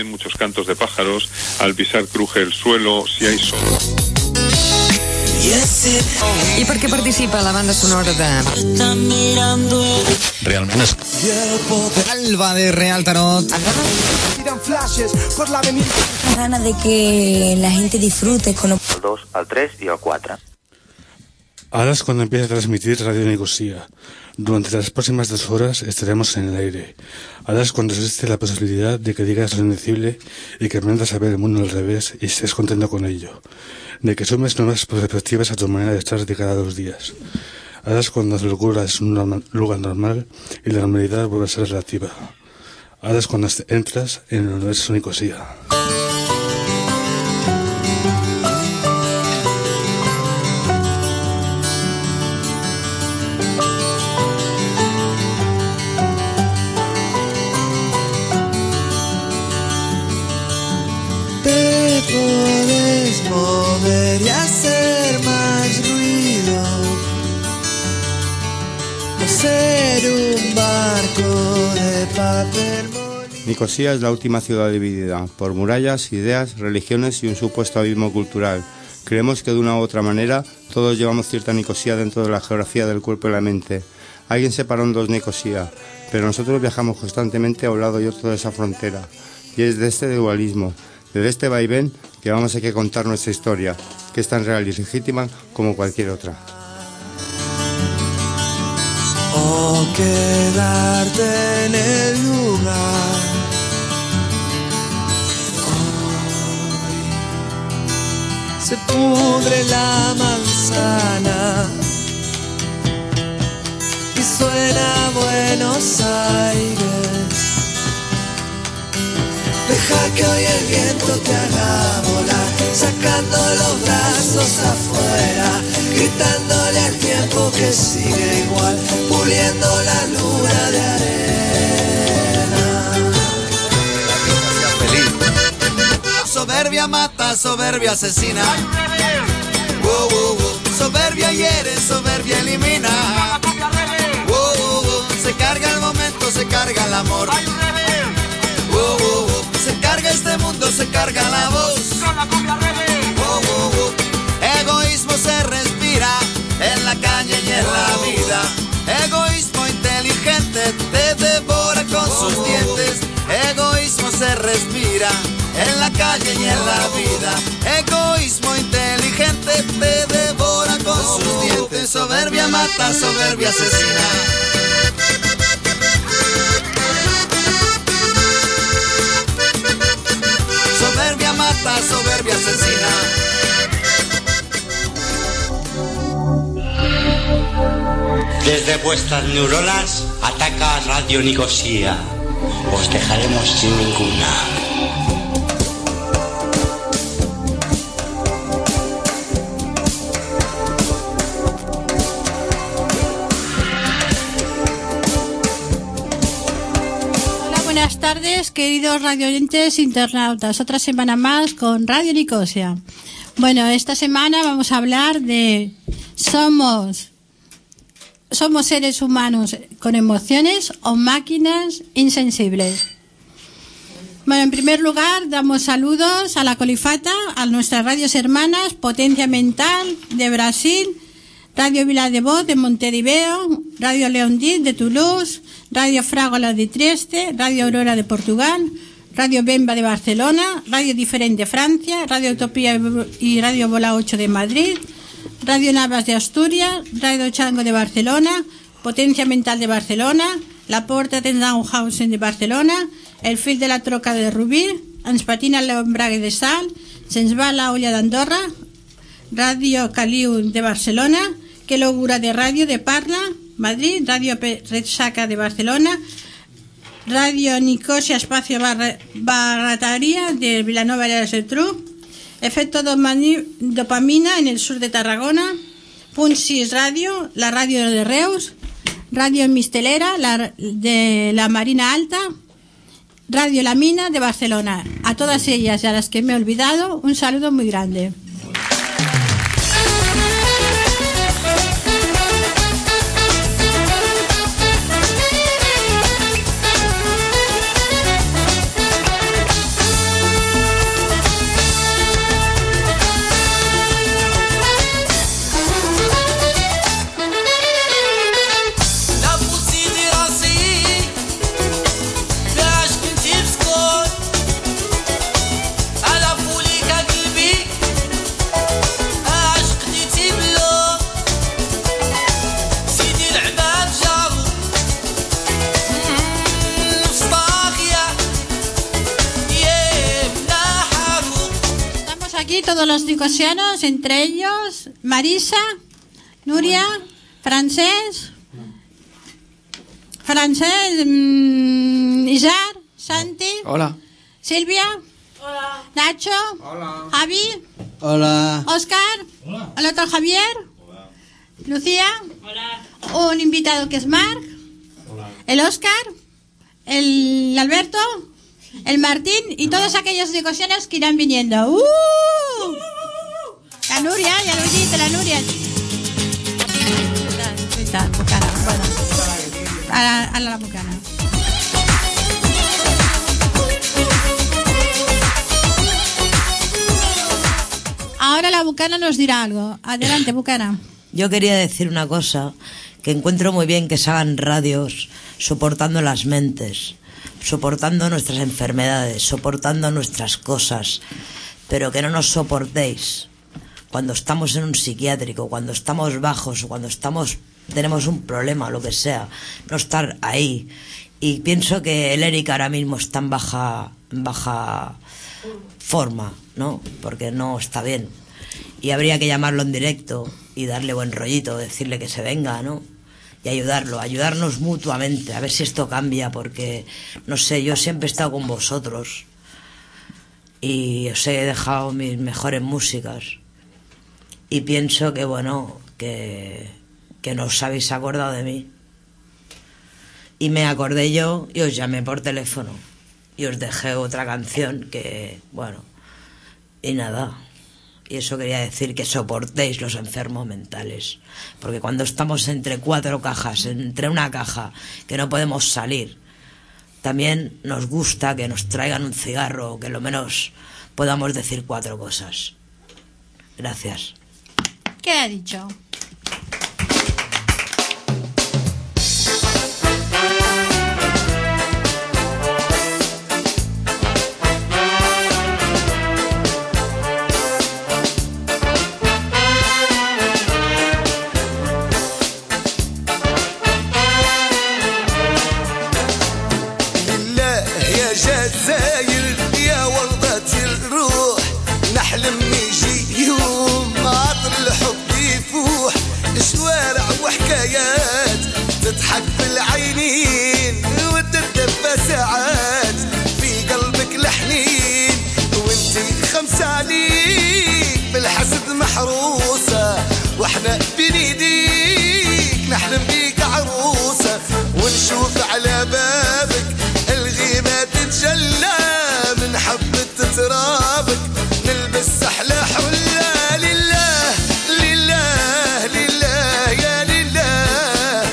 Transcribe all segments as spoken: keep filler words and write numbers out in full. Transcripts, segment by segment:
también muchos cantos de pájaros, al pisar cruje el suelo, si hay sol. I per què participa la banda sonora de... Realment és... Alba de Real Tarot. Gana de que la gente disfrute con... El dos, el tres y el cuatro. Ahora es cuando empieza a transmitir Radio Nicosia. Durante las próximas dos horas estaremos en el aire. Ahora es cuando existe la posibilidad de que digas lo indecible y que aprendas a ver el mundo al revés y estés contento con ello. De que sumes nuevas perspectivas a tu manera de estar de cada dos días. Ahora es cuando la locura es un normal, lugar normal y la normalidad vuelve a ser relativa. Ahora es cuando entras en el universo Nicosia. Te puedes mover y hacer más ruido, o ser un barco de papel molido. Nicosia es la última ciudad dividida por murallas, ideas, religiones y un supuesto abismo cultural. Creemos que de una u otra manera todos llevamos cierta Nicosia dentro de la geografía del cuerpo y la mente. Alguien separó en dos Nicosia, pero nosotros viajamos constantemente a un lado y otro de esa frontera. Y es de este dualismo, de este vaivén, que vamos a que contar nuestra historia, que es tan real y legítima como cualquier otra. O quedarte en el lugar. Hoy se pudre la manzana y suena Buenos Aires. Deja que hoy el viento te haga volar, sacando los brazos afuera, gritándole al tiempo que sigue igual, puliendo la luna de arena. Soberbia mata, soberbia asesina. Wow, wow, wow. Soberbia hiere, soberbia elimina. Wow, wow, wow. Se carga el momento, se carga el amor. Wow, wow, wow. Se carga este mundo, se carga la voz. Wow, wow, wow. Egoísmo se respira en la calle y en la vida. Egoísmo inteligente te devora con sus dientes. Egoísmo se respira en la calle y en la vida. Egoísmo inteligente te devora con sus dientes. Soberbia mata, soberbia asesina. Soberbia mata, soberbia asesina. Desde vuestras neuronas ataca Radio Nicosia. Os dejaremos sin ninguna. Buenas tardes, queridos radioyentes internautas. Otra semana más con Radio Nicosia. Bueno, esta semana vamos a hablar de somos somos seres humanos con emociones o máquinas insensibles. Bueno, en primer lugar, damos saludos a la Colifata, a nuestras radios hermanas, Potencia Mental de Brasil, Radio Vila de Voz de Montevideo, Radio Leondí de Toulouse, Radio Frágola de Trieste, Radio Aurora de Portugal, Radio Bemba de Barcelona, Radio Diferente de Francia, Radio Utopía y Radio Bola ocho de Madrid, Radio Navas de Asturias, Radio Chango de Barcelona, Potencia Mental de Barcelona, La Porta de Nauhausen de Barcelona, El Fil de la Troca de Rubí, Ens Patina l'Embrague de Sal, Se'ns va la olla d'Andorra, Radio Caliu de Barcelona, Que locura de Radio de Parla, Madrid, Radio Resaca de Barcelona, Radio Nicosia Espacio Barra, Barrataria de Vilanova de la Geltrú, Efecto Dopamina en el sur de Tarragona, Punt sis Radio, la Radio de Reus, Radio Mistelera la, de la Marina Alta, Radio La Mina de Barcelona. A todas ellas y a las que me he olvidado, un saludo muy grande. aquí todos los nicosianos, entre ellos Marisa, Nuria, Francés, Francés, mmm, Isar, Santi. Hola. Silvia. Hola. Nacho. Hola. Javi. Hola. Oscar. Hola. El otro Javier. Hola. Lucía. Hola. Un invitado que es Marc. Hola. El Oscar. El Alberto. El Martín y todos aquellos nicosianos que irán viniendo. ¡Uh! La Nuria, ya lo dijiste, la Nuria. Está, bucana, bueno. A la, a la bucana. Ahora la bucana nos dirá algo. Adelante, bucana. Yo quería decir una cosa, que encuentro muy bien que se hagan radios soportando las mentes, soportando nuestras enfermedades, soportando nuestras cosas, pero que no nos soportéis cuando estamos en un psiquiátrico, cuando estamos bajos, cuando estamos tenemos un problema, lo que sea, no estar ahí. Y pienso que el Eric ahora mismo está en baja, en baja forma, ¿no? Porque no está bien. Y habría que llamarlo en directo y darle buen rollito, decirle que se venga, ¿no? Y ayudarlo, ayudarnos mutuamente, a ver si esto cambia, porque, no sé, yo siempre he estado con vosotros y os he dejado mis mejores músicas y pienso que, bueno, que, que no os habéis acordado de mí. Y me acordé yo y os llamé por teléfono y os dejé otra canción que, bueno, y nada. Y eso quería decir que soportéis los enfermos mentales. Porque cuando estamos entre cuatro cajas, entre una caja, que no podemos salir, también nos gusta que nos traigan un cigarro, que lo menos podamos decir cuatro cosas. Gracias. ¿Qué ha dicho? جزاير يا وردة الروح نحلم يجي يوم عطر الحب يفوح شوارع وحكايات تضحك بالعينين وتتدفى ساعات في قلبك الحنين وانتي خمسة عليك بالحسد محروسة واحنا بين ايديك نحلم بيك عروسة ونشوف على بابك الغيمة تتجلى من حبة ترابك نلبس أحلى حلة لله لله لله يا لله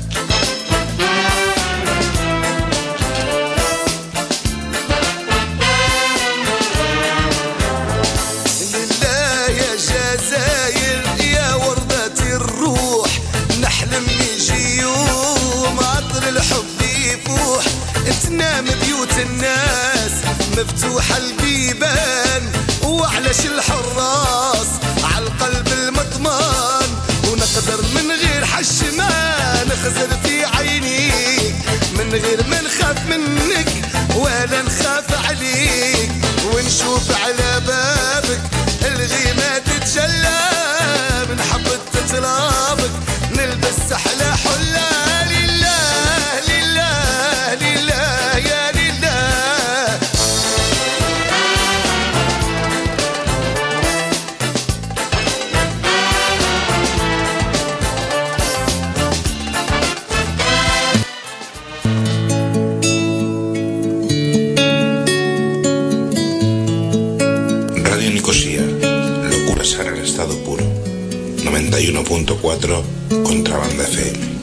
لله يا جزاير يا وردة الروح نحلم يجي يوم عطر الحب يفوح تنام بيوت الناس مفتوحة البيبان وعلاش الحراس عالقلب المطمان ونقدر من غير حش ما نخزر في عينيك من غير ما نخاف منك ولا نخاف عليك ونشوف على بابك الغيمة تتجلى من حبة ترابك نلبس أحلى حلة لله لله لله يا لله Radio Nicosía, locuras en el estado puro. noventa y uno punto cuatro Contrabanda F M.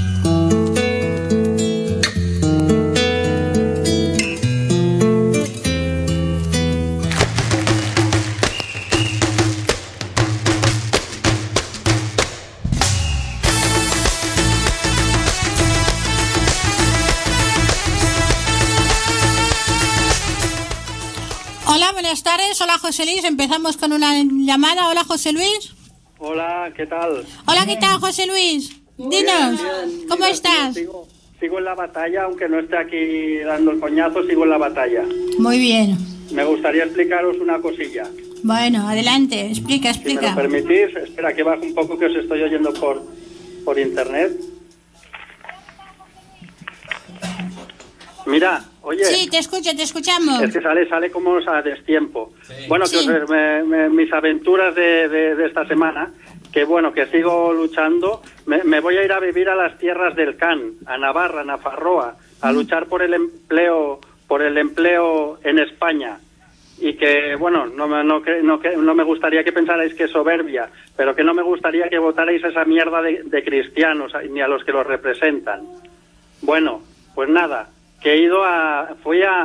Hola, buenas tardes. Hola, José Luis. Empezamos con una llamada. Hola, José Luis. Hola, ¿qué tal? Hola, ¿qué tal, José Luis? Muy Dinos, bien, bien. ¿cómo Mira, estás? Sigo, sigo en la batalla, aunque no esté aquí dando el coñazo, sigo en la batalla. Muy bien. Me gustaría explicaros una cosilla. Bueno, adelante, explica, explica. Si me lo permitís, espera que baje un poco que os estoy oyendo por, por internet. Mira, oye... Sí, te escucho, te escuchamos. Es que sale, sale como a destiempo. Sí. Bueno, que sí. os, me, me, mis aventuras de, de, de esta semana, que bueno, que sigo luchando, me, me voy a ir a vivir a las tierras del Can, a Navarra, a Nafarroa, a mm. luchar por el empleo, por el empleo en España. Y que, bueno, no, no, no, no me gustaría que pensarais que es soberbia, pero que no me gustaría que votarais a esa mierda de, de cristianos, ni a los que los representan. Bueno, pues nada, que he ido a... fui a,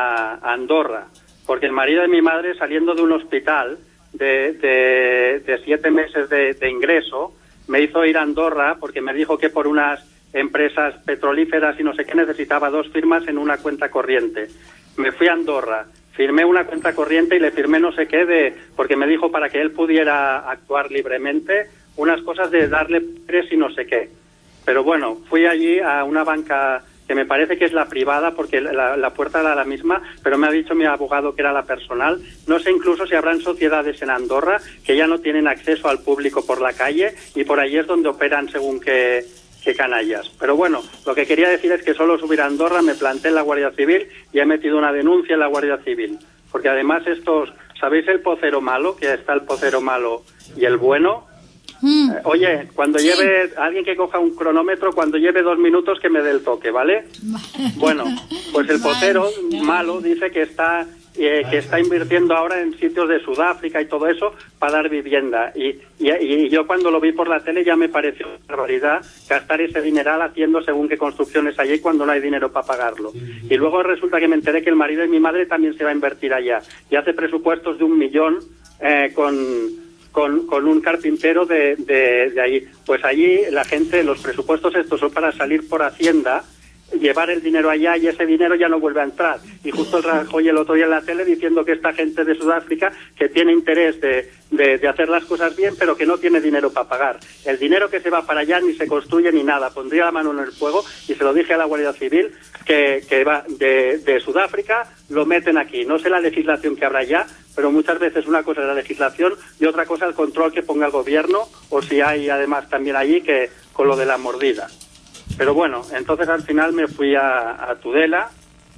a Andorra, porque el marido de mi madre, saliendo de un hospital de, de, de siete meses de, de ingreso, me hizo ir a Andorra porque me dijo que por unas empresas petrolíferas y no sé qué necesitaba dos firmas en una cuenta corriente. Me fui a Andorra, firmé una cuenta corriente y le firmé no sé qué de, porque me dijo para que él pudiera actuar libremente, unas cosas de darle tres y no sé qué. Pero bueno, fui allí a una banca que me parece que es la privada, porque la, la puerta era la misma, pero me ha dicho mi abogado que era la personal. No sé incluso si habrán sociedades en Andorra que ya no tienen acceso al público por la calle y por allí es donde operan según qué, qué canallas. Pero bueno, lo que quería decir es que solo subir a Andorra me planté en la Guardia Civil y he metido una denuncia en la Guardia Civil. Porque además estos, ¿sabéis el pocero malo? Que está el pocero malo y el bueno. Mm. Eh, oye, cuando sí. lleve, alguien que coja un cronómetro, cuando lleve dos minutos que me dé el toque, ¿vale? Bueno, pues el pocero malo dice que está eh, que está invirtiendo ahora en sitios de Sudáfrica y todo eso para dar vivienda. Y, y, y yo cuando lo vi por la tele ya me pareció una barbaridad gastar ese dineral haciendo según qué construcciones allí cuando no hay dinero para pagarlo. Y luego resulta que me enteré que el marido de mi madre también se va a invertir allá y hace presupuestos de un millón eh, con... Con, con un carpintero de, de, de allí. Pues allí la gente, los presupuestos estos son para salir por Hacienda, llevar el dinero allá y ese dinero ya no vuelve a entrar. Y justo el Rajoy el otro día en la tele diciendo que esta gente de Sudáfrica que tiene interés de, de, de hacer las cosas bien, pero que no tiene dinero para pagar. El dinero que se va para allá ni se construye ni nada. Pondría la mano en el fuego y se lo dije a la Guardia Civil que, que va de, de Sudáfrica, lo meten aquí. No sé la legislación que habrá allá, pero muchas veces una cosa es la legislación y otra cosa el control que ponga el gobierno, o si hay además también allí que con lo de la mordida. Pero bueno, entonces al final me fui a, a Tudela,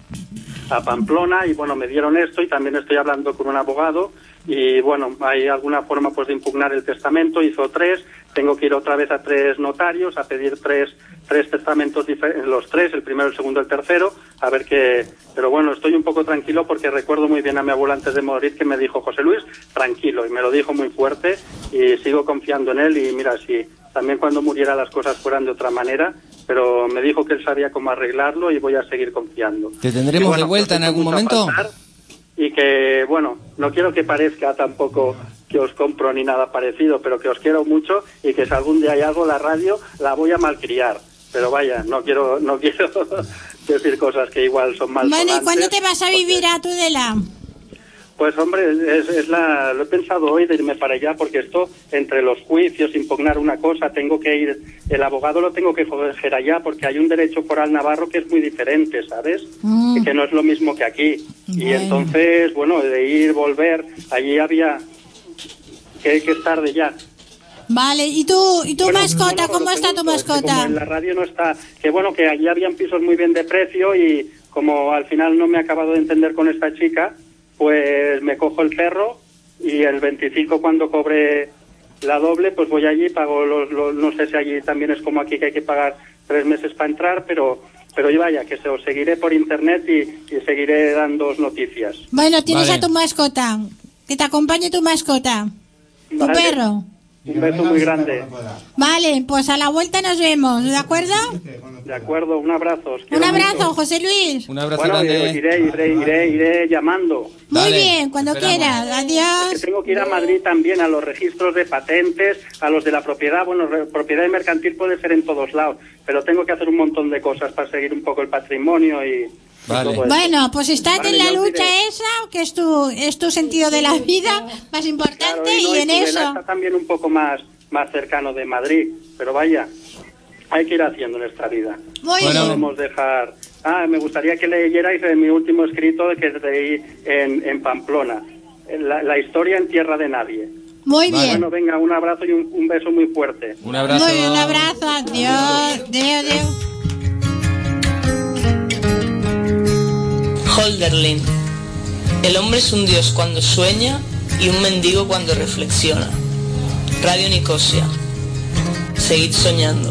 a Pamplona, y bueno, me dieron esto y también estoy hablando con un abogado y bueno, hay alguna forma pues de impugnar el testamento, hizo tres, tengo que ir otra vez a tres notarios a pedir tres tres testamentos diferentes, los tres, el primero, el segundo, el tercero, a ver qué... Pero bueno, estoy un poco tranquilo porque recuerdo muy bien a mi abuela antes de morir que me dijo, José Luis, tranquilo, y me lo dijo muy fuerte y sigo confiando en él y mira, si también cuando muriera las cosas fueran de otra manera, pero me dijo que él sabía cómo arreglarlo y voy a seguir confiando. ¿Te tendremos bueno, de vuelta en algún momento? Y que, bueno, no quiero que parezca tampoco que os compro ni nada parecido, pero que os quiero mucho y que si algún día hay algo, la radio la voy a malcriar. Pero vaya, no quiero no quiero decir cosas que igual son malsonantes. Bueno, ¿y cuándo te vas a vivir a Tudela? Pues hombre, es, es la, lo he pensado hoy de irme para allá porque esto, entre los juicios, impugnar una cosa, tengo que ir, el abogado lo tengo que coger allá porque hay un derecho foral navarro que es muy diferente, ¿sabes? Mm. Que no es lo mismo que aquí. Bueno. Y entonces, bueno, de ir, volver, allí había que, que es tarde ya. Vale, ¿y tú, y tu bueno, mascota? No, no, ¿Cómo está tu mascota? Es que como en la radio no está, que bueno, que allí habían pisos muy bien de precio y como al final no me he acabado de entender con esta chica, pues me cojo el perro y el veinticinco cuando cobre la doble, pues voy allí, pago los, los no sé si allí también es como aquí que hay que pagar tres meses para entrar, pero pero yo vaya, que se os seguiré por internet y, y seguiré dando noticias. Bueno, tienes vale. a tu mascota, que te acompañe tu mascota, tu vale. perro. Un beso muy grande. Vale, pues a la vuelta nos vemos, ¿de acuerdo? De acuerdo, un abrazo. Un abrazo, mucho. José Luis. Un abrazo bueno, grande. Iré, iré, iré, iré llamando. Muy Dale, bien, cuando quieras. Adiós. Es que tengo que ir a Madrid también, a los registros de patentes, a los de la propiedad. Bueno, propiedad y mercantil puede ser en todos lados, pero tengo que hacer un montón de cosas para seguir un poco el patrimonio y... Vale. Bueno, pues estás vale, en la lucha diré. esa, que es tu es tu sentido de la vida más importante, claro, y, no, y en y eso... Está también un poco más, más cercano de Madrid, pero vaya, hay que ir haciendo en esta vida. Muy no bien. podemos dejar... Ah, me gustaría que leyerais mi último escrito que leí en, en Pamplona. la, la historia en tierra de nadie. Muy bien. Bueno, venga, un abrazo y un, un beso muy fuerte. Un abrazo. Muy bien, un abrazo. Adiós. Adiós, adiós. Holderlin. El hombre es un dios cuando sueña y un mendigo cuando reflexiona. Radio Nicosia. Seguid soñando.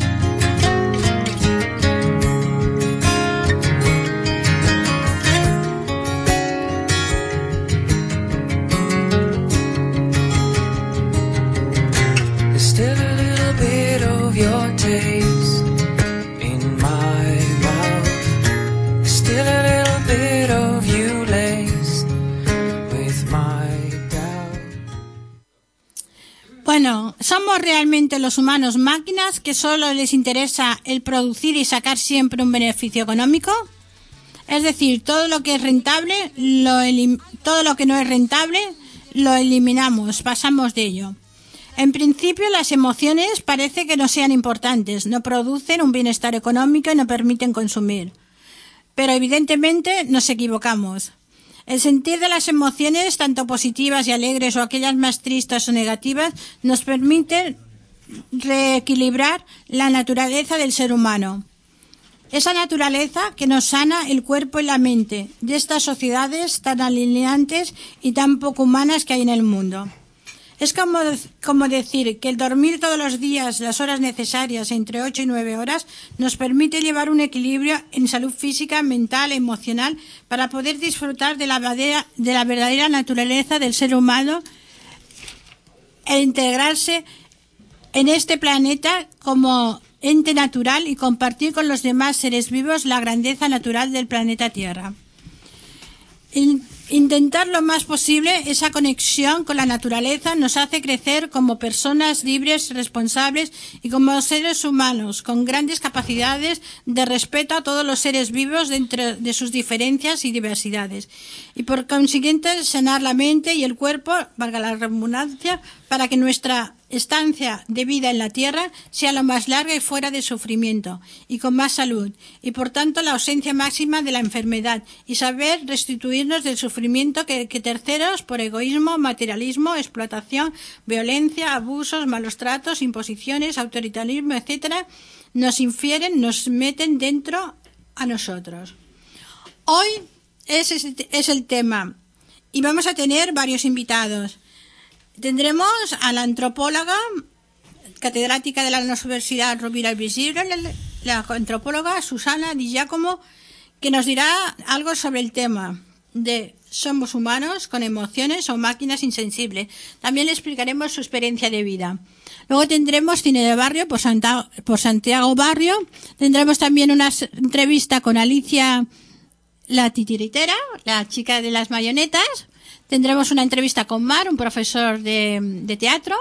Still a little bit of your taste in my mouth. Still a little bit of you laced with my doubt. Bueno, ¿somos realmente los humanos máquinas que solo les interesa el producir y sacar siempre un beneficio económico? Es decir, todo lo que es rentable, lo elim- todo lo que no es rentable, lo eliminamos, pasamos de ello. En principio, las emociones parece que no sean importantes, no producen un bienestar económico y no permiten consumir. Pero evidentemente nos equivocamos. El sentir de las emociones, tanto positivas y alegres o aquellas más tristes o negativas, nos permite reequilibrar la naturaleza del ser humano. Esa naturaleza que nos sana el cuerpo y la mente de estas sociedades tan alienantes y tan poco humanas que hay en el mundo. Es como, como decir que el dormir todos los días las horas necesarias, entre ocho y nueve horas, nos permite llevar un equilibrio en salud física, mental, emocional, para poder disfrutar de la, verdadera, de la verdadera naturaleza del ser humano e integrarse en este planeta como ente natural y compartir con los demás seres vivos la grandeza natural del planeta Tierra. Intentar lo más posible esa conexión con la naturaleza nos hace crecer como personas libres, responsables y como seres humanos con grandes capacidades de respeto a todos los seres vivos dentro de sus diferencias y diversidades. Y por consiguiente sanar la mente y el cuerpo, valga la redundancia, para que nuestra estancia de vida en la Tierra sea lo más larga y fuera de sufrimiento y con más salud y por tanto la ausencia máxima de la enfermedad y saber restituirnos del sufrimiento que, que terceros por egoísmo, materialismo, explotación, violencia, abusos, malos tratos, imposiciones, autoritarismo, etcétera, nos infieren, nos meten dentro a nosotros. Hoy ese es el tema y vamos a tener varios invitados. Tendremos a la antropóloga, catedrática de la Universidad Rovira i Virgili, la antropóloga Susana Di Giacomo, que nos dirá algo sobre el tema de somos humanos con emociones o máquinas insensibles. También le explicaremos su experiencia de vida. Luego tendremos Cine de Barrio por, Santa, por Santiago Barrio. Tendremos también una entrevista con Alicia, la titiritera, la chica de las mayonetas. Tendremos una entrevista con Mar, un profesor de, de teatro.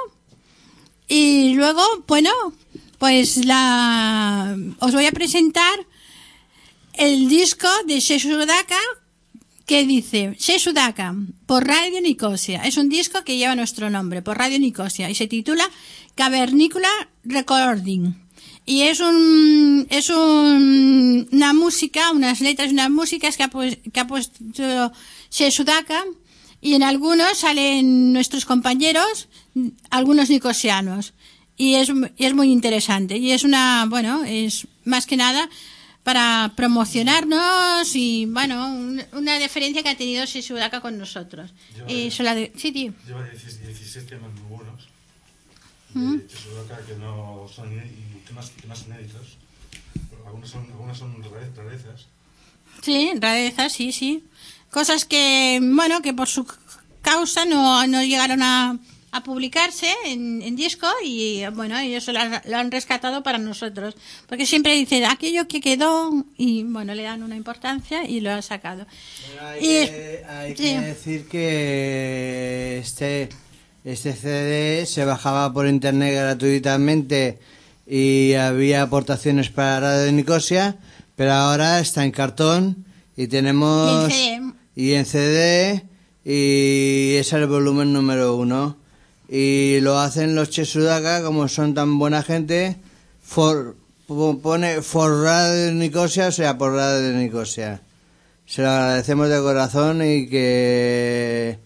Y luego, bueno, pues la os voy a presentar el disco de Shesudaka que dice Shesudaka por Radio Nicosia. Es un disco que lleva nuestro nombre, por Radio Nicosia, y se titula Cavernícola Recording. Y es un es un, una música, unas letras, unas músicas que ha, pues, que ha puesto Shesudaka. Y en algunos salen nuestros compañeros, algunos nicosianos. Y es, y es muy interesante. Y es una, bueno, es más que nada para promocionarnos y, bueno, un, una diferencia que ha tenido Shesudaka con nosotros. Lleva, y de, de, sí, tío. Lleva dieciséis temas muy buenos ¿Mm? de Shesudaka que no son temas, temas inéditos. Algunos son, algunas son rarezas. Sí, rarezas, sí, sí. Cosas que, bueno, que por su causa no, no llegaron a, a publicarse en, en disco y, bueno, ellos lo han, lo han rescatado para nosotros. Porque siempre dicen aquello que quedó y, bueno, le dan una importancia y lo han sacado. Bueno, hay y, que, hay sí. que decir que este, este C D se bajaba por internet gratuitamente y había aportaciones para Radio Nicosia, pero ahora está en cartón y tenemos... Y en C D. Y en C D, y ese es el volumen número uno. Y lo hacen los Shesudaka, como son tan buena gente, for, pone for Radio Nicosia, o sea, por Radio Nicosia. Se lo agradecemos de corazón y que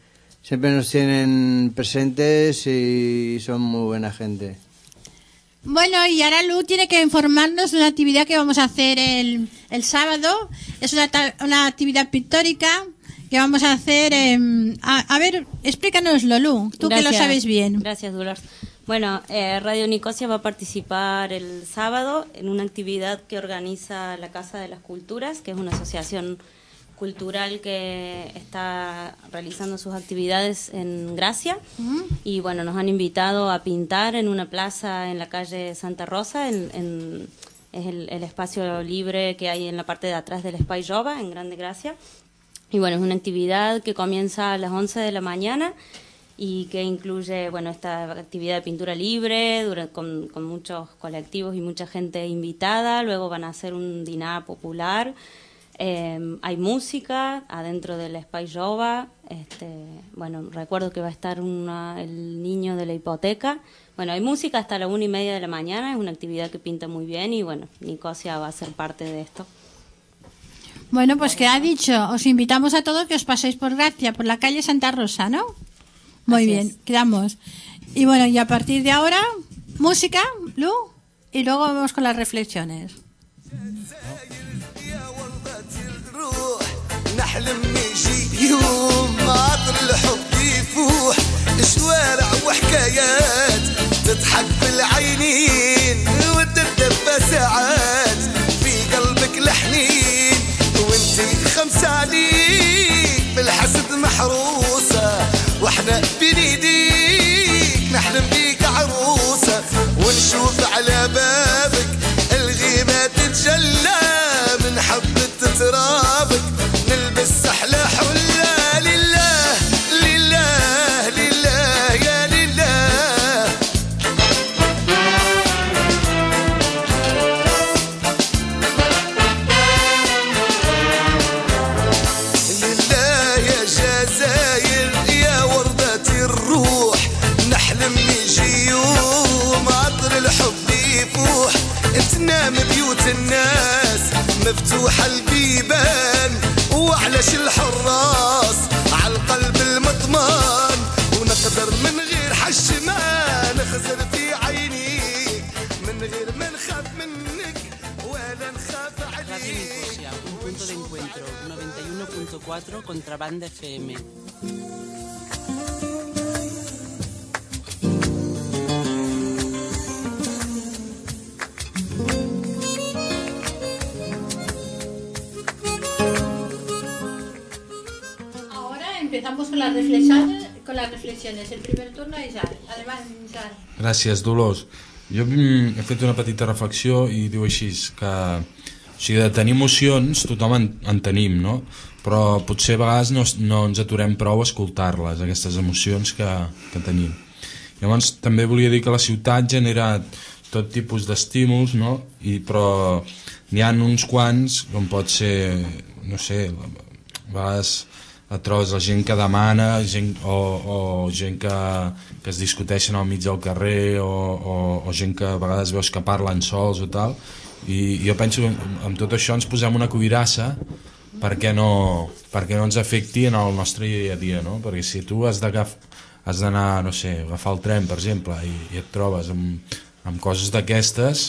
siempre nos tienen presentes y son muy buena gente. Bueno, y ahora Lu tiene que informarnos de una actividad que vamos a hacer el, el sábado. Es una, una actividad pictórica que vamos a hacer. Eh, a, a ver, explícanoslo, Lu, tú Gracias. Que lo sabes bien. Gracias, Dolores. Bueno, eh, Radio Nicosia va a participar el sábado en una actividad que organiza la Casa de las Culturas, que es una asociación cultural que está realizando sus actividades en Gracia. Uh-huh. Y bueno, nos han invitado a pintar en una plaza en la calle Santa Rosa, en, en, es el, el espacio libre que hay en la parte de atrás del Espai Jove, en Grande Gracia. Y bueno, es una actividad que comienza a las once de la mañana y que incluye, bueno, esta actividad de pintura libre durante, con, con muchos colectivos y mucha gente invitada. Luego van a hacer un dinar popular. Eh, hay música adentro del Espai Jove. Este, bueno, recuerdo que va a estar una, el niño de la hipoteca. Bueno, hay música hasta la una y media de la mañana. Es una actividad que pinta muy bien y bueno, Nicosia va a ser parte de esto. Bueno, pues que ha dicho, os invitamos a todos que os paséis por Gracia, por la calle Santa Rosa, ¿no? Muy Así bien, es. Quedamos. Y bueno, y a partir de ahora, música, Lu, y luego vamos con las reflexiones. نحلم يجي يوم عطر الحب يفوح شوارع وحكايات تضحك بالعينين وتدفى ساعات في قلبك الحنين وانتي خمسة عليك بالحسد محروسة واحنا بين ايديك نحلم بيك عروسة ونشوف على بابك الغيمة تتجلى من حبة ترابك نلبس أحلى حلة لله لله لله يا لله لله يا جزاير يا وردة الروح نحلم يجي يوم عطر الحب يفوح تنام بيوت الناس مفتوحة البيبان وعلاش الحراس على القلب المطمان ونقدر من غير حش ما نخزر في عينيك من غير ما نخاف منك ولا نخاف عليك. Radio Nicosia, un punto de encuentro, noventa y uno punto cuatro Contrabanda F M. Empezamos con las reflexiones, con las reflexiones. El primer turno és ara. Además, Isar. Gràcies, Dolors. Jo he fet una petita reflexió i diu així que, o sigui, de tenir emocions tothom en, en tenim, no? Però potser a vegades no, no ens aturem prou a escoltar-les, aquestes emocions que, que tenim. Llavors també volia dir que la ciutat genera tot tipus d'estímuls, no? I, però n'hi ha uns quants, com pot ser, no sé, a vegades et trobes la gent que demana gent, o, o gent que, que es discuteixen al mig del carrer o, o, o gent que a vegades veus que parlen sols o tal, i jo penso que amb tot això ens posem una cuirassa perquè no, perquè no ens afecti en el nostre dia a dia, no? Perquè si tu has has d'anar, no sé, agafar el tren per exemple i, i et trobes amb, amb coses d'aquestes,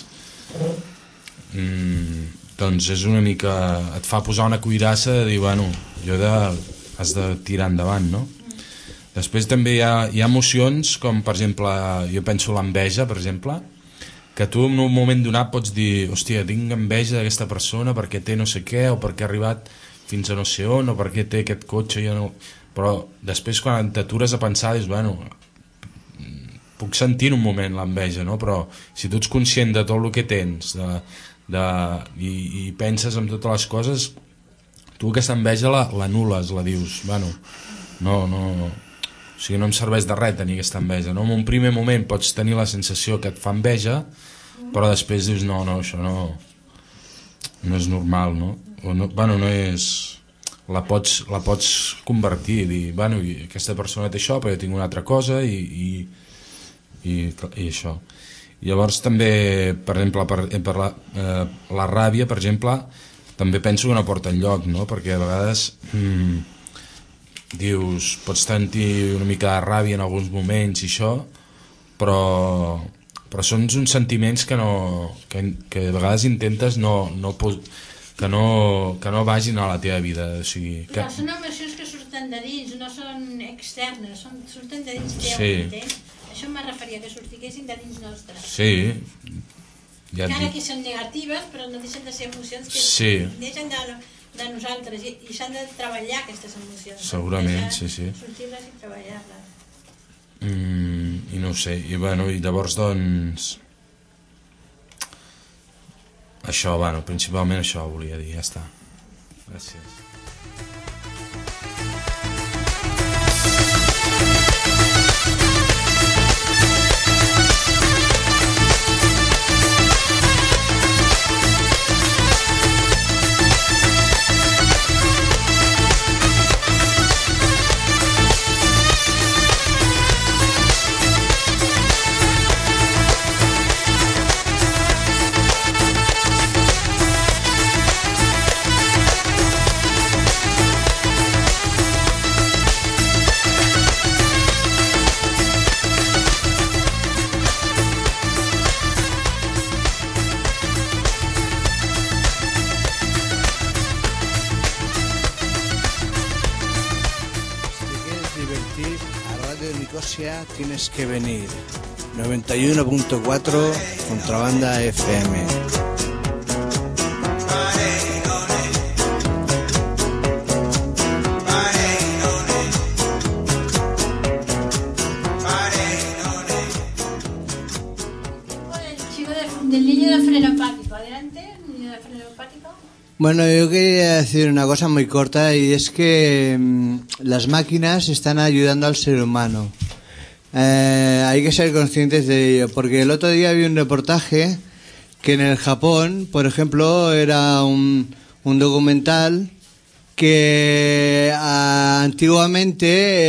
mmm, doncs és una mica, et fa posar una cuirassa de dir, bueno, jo de has de tirar endavant, no? Després també hi ha, hi ha emocions com, per exemple, jo penso l'enveja, per exemple, que tu en un moment donat pots dir, hòstia, tinc enveja d'aquesta persona perquè té no sé què, o perquè ha arribat fins a no sé on, o perquè té aquest cotxe, jo no... Però després quan t'atures a pensar, dius, bueno, puc sentir en un moment l'enveja, no? Però si tu ets conscient de tot el que tens de, de, i, i penses en totes les coses, tu aquesta enveja l'anules, la, la dius, bueno, no, no, o sigui, no em serveix de res tenir aquesta enveja, no? En un primer moment pots tenir la sensació que et fa enveja, però després dius, no, no, això no, no és normal, no? O no, bueno, no és... La pots, la pots convertir i dir, bueno, aquesta persona té això, però jo tinc una altra cosa i, i, i, i això. I llavors també, per exemple, per, per la, eh, la ràbia, per exemple, també penso que no porta enlloc, no? Perquè a vegades mm, dius, pots sentir una mica de ràbia en alguns moments i això, però, però són uns sentiments que, no, que, que de vegades intentes no, no, que, no, que no vagin a la teva vida. O sigui, que... Però són emocions que surten de dins, no són externes, són, surten de dins teu, sí. entens? Això em referia, que sortiguessin de dins nostre. Sí. Ja Encara dic... que són negatives, però no deixen de ser emocions que sí. deixen de, de nosaltres i, i s'han de treballar aquestes emocions. Segurament, sí, sí. Sortir-les i treballar-les. Mm, I no ho sé, i bueno, i llavors doncs... Això, bueno, principalment això volia dir, ja està. Gràcies. Tienes que venir. noventa y uno punto cuatro Contrabanda F M. El chico de, del niño de frenopático. Adelante, niño de frenopático. Bueno, yo quería decir una cosa muy corta y es que mmm, las máquinas están ayudando al ser humano. Eh, hay que ser conscientes de ello, porque el otro día vi un reportaje que en el Japón, por ejemplo, era un, un documental que a, antiguamente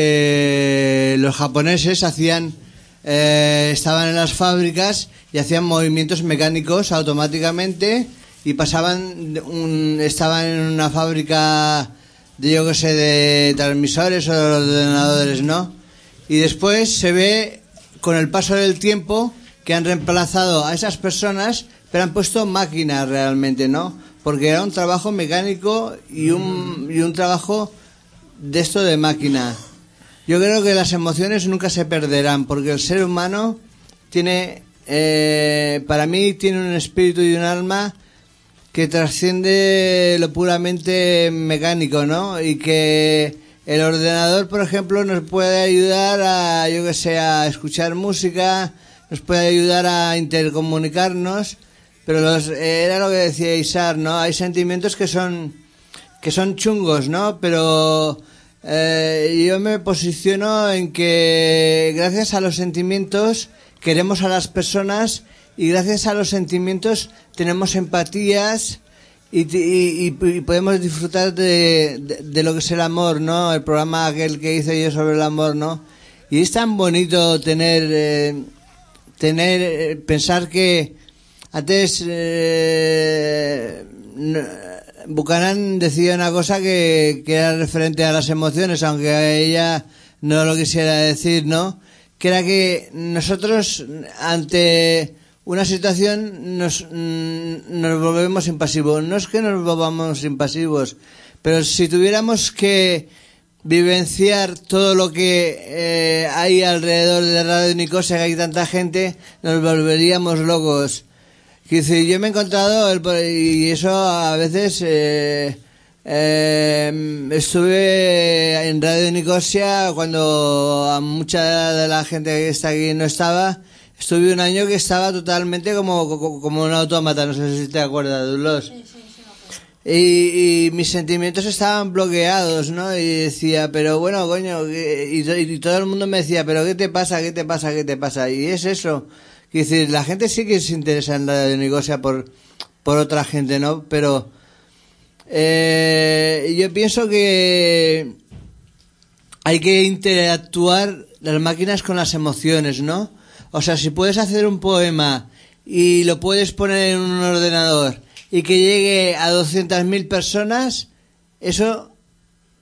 eh, los japoneses hacían eh, estaban en las fábricas y hacían movimientos mecánicos automáticamente y pasaban un, estaban en una fábrica de yo que sé de transmisores o de ordenadores, ¿no? Y después se ve, con el paso del tiempo, que han reemplazado a esas personas, pero han puesto máquinas realmente, ¿no? Porque era un trabajo mecánico y un, y un trabajo de esto de máquina. Yo creo que las emociones nunca se perderán, porque el ser humano tiene, eh, para mí, tiene un espíritu y un alma que trasciende lo puramente mecánico, ¿no? Y que... el ordenador, por ejemplo, nos puede ayudar a, yo que sé, a escuchar música, nos puede ayudar a intercomunicarnos, pero los, era lo que decía Isar, ¿no? Hay sentimientos que son que son chungos, ¿no? Pero eh, yo me posiciono en que gracias a los sentimientos queremos a las personas y gracias a los sentimientos tenemos empatías. Y, y, y podemos disfrutar de, de, de lo que es el amor, ¿no? El programa aquel que hice yo sobre el amor, ¿no? Y es tan bonito tener, eh, tener, eh, pensar que antes eh, Buchanan decía una cosa que, que era referente a las emociones, aunque a ella no lo quisiera decir, ¿no? Que era que nosotros ante una situación nos, nos volvemos impasivos. No es que nos volvamos impasivos, pero si tuviéramos que vivenciar todo lo que eh, hay alrededor de Radio Nicosia, que hay tanta gente, nos volveríamos locos. Quiero decir, yo me he encontrado, el, y eso a veces eh, eh, estuve en Radio Nicosia cuando a mucha de la gente que está aquí no estaba. Estuve un año que estaba totalmente como, como, como un autómata, no sé si te acuerdas, Dulos. Sí, sí, sí, y, y mis sentimientos estaban bloqueados, ¿no? Y decía, pero bueno, coño, y, y todo el mundo me decía, pero ¿qué te pasa? ¿Qué te pasa? ¿Qué te pasa? Y es eso. Es decir, la gente sí que se interesa en Radio Nicosia por, por otra gente, ¿no? Pero eh, yo pienso que hay que interactuar las máquinas con las emociones, ¿no? O sea, si puedes hacer un poema y lo puedes poner en un ordenador y que llegue a doscientas mil personas, eso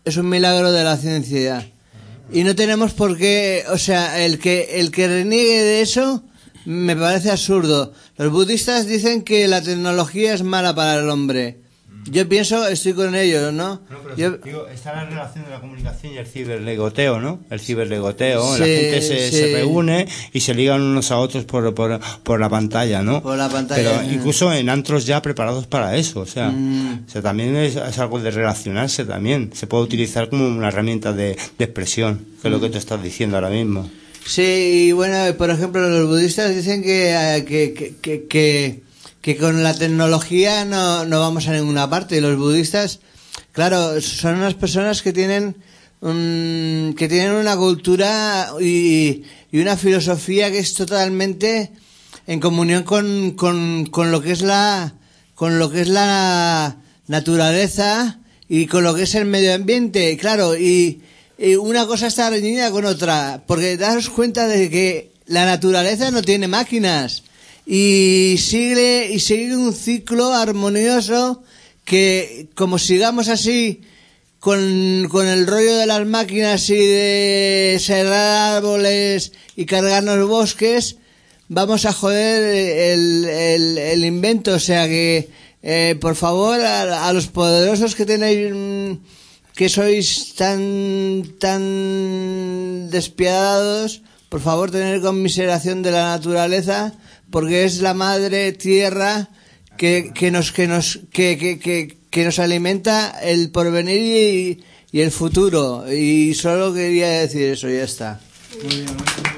es un milagro de la ciencia. Y no tenemos por qué, o sea, el que el que reniegue de eso me parece absurdo. Los budistas dicen que la tecnología es mala para el hombre. Yo pienso, estoy con ellos, ¿no? No, pero Yo, digo, está la relación de la comunicación y el ciberlegoteo, ¿no? El ciberlegoteo, Sí, la gente se, sí. se reúne y se ligan unos a otros por, por, por la pantalla, ¿no? Por la pantalla. Pero incluso en antros ya preparados para eso, o sea, Mm. o sea también es, es algo de relacionarse también. Se puede utilizar como una herramienta de, de expresión, que es lo que tú estás diciendo ahora mismo. Sí, y bueno, por ejemplo, los budistas dicen que, eh, que, que, que, que, que con la tecnología no, no vamos a ninguna parte. Y los budistas, claro, son unas personas que tienen un, que tienen una cultura y, y una filosofía que es totalmente en comunión con, con, con lo que es la con lo que es la naturaleza y con lo que es el medio ambiente, claro, y Y una cosa está reñida con otra, porque daros cuenta de que la naturaleza no tiene máquinas y sigue y sigue un ciclo armonioso que, como sigamos así con, con el rollo de las máquinas y de serrar árboles y cargarnos bosques, vamos a joder el, el, el invento. O sea que, eh, por favor, a, a los poderosos que tenéis... Mmm, que sois tan tan despiadados, por favor, tener conmiseración de la naturaleza, porque es la madre tierra que, que nos que nos que, que, que, que nos alimenta el porvenir y, y el futuro. Y solo quería decir eso, ya está. Muy bien, muy bien.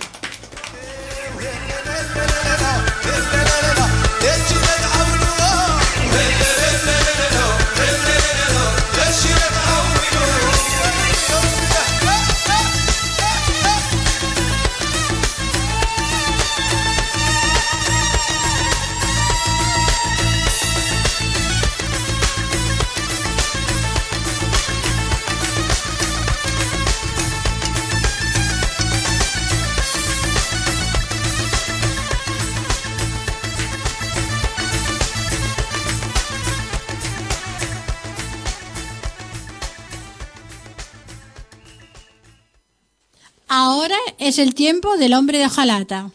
Ahora es el tiempo del hombre de hojalata.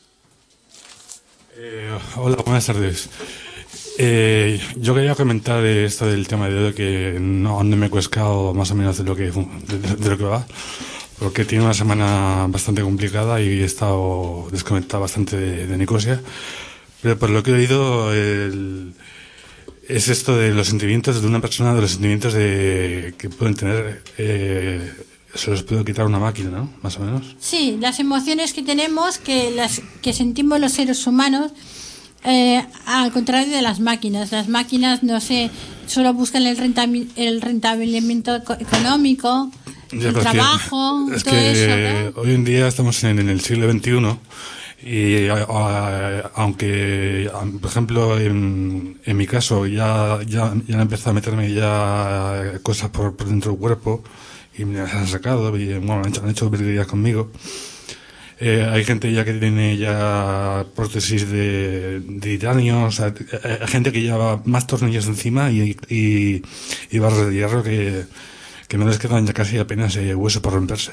Eh, hola, buenas tardes. Eh, yo quería comentar de esto del tema de hoy, que no, no me he cuescado más o menos de lo que de, de lo que va, porque tiene una semana bastante complicada y he estado desconectado bastante de, de Nicosia, pero por lo que he oído el, es esto de los sentimientos de una persona, de los sentimientos de que pueden tener, eh, se los puede quitar una máquina, ¿no? Más o menos. Sí, las emociones que tenemos, que las que sentimos los seres humanos, eh, al contrario de las máquinas. Las máquinas, no sé, solo buscan el, rentabil, el rentabilimiento económico, ya, el trabajo, es que, todo es que eso, ¿no? Hoy en día estamos en, en el siglo veintiuno y a, a, aunque, por ejemplo, en, en mi caso ya ya ya han empezado a meterme ya cosas por, por dentro del cuerpo y me las han sacado y bueno, han hecho, han hecho virguerías conmigo. Eh, hay gente ya que tiene ya prótesis de, de titanio, o sea, hay gente que lleva más tornillos encima y, y, y barras de hierro que, que no les quedan ya casi apenas eh, hueso por romperse.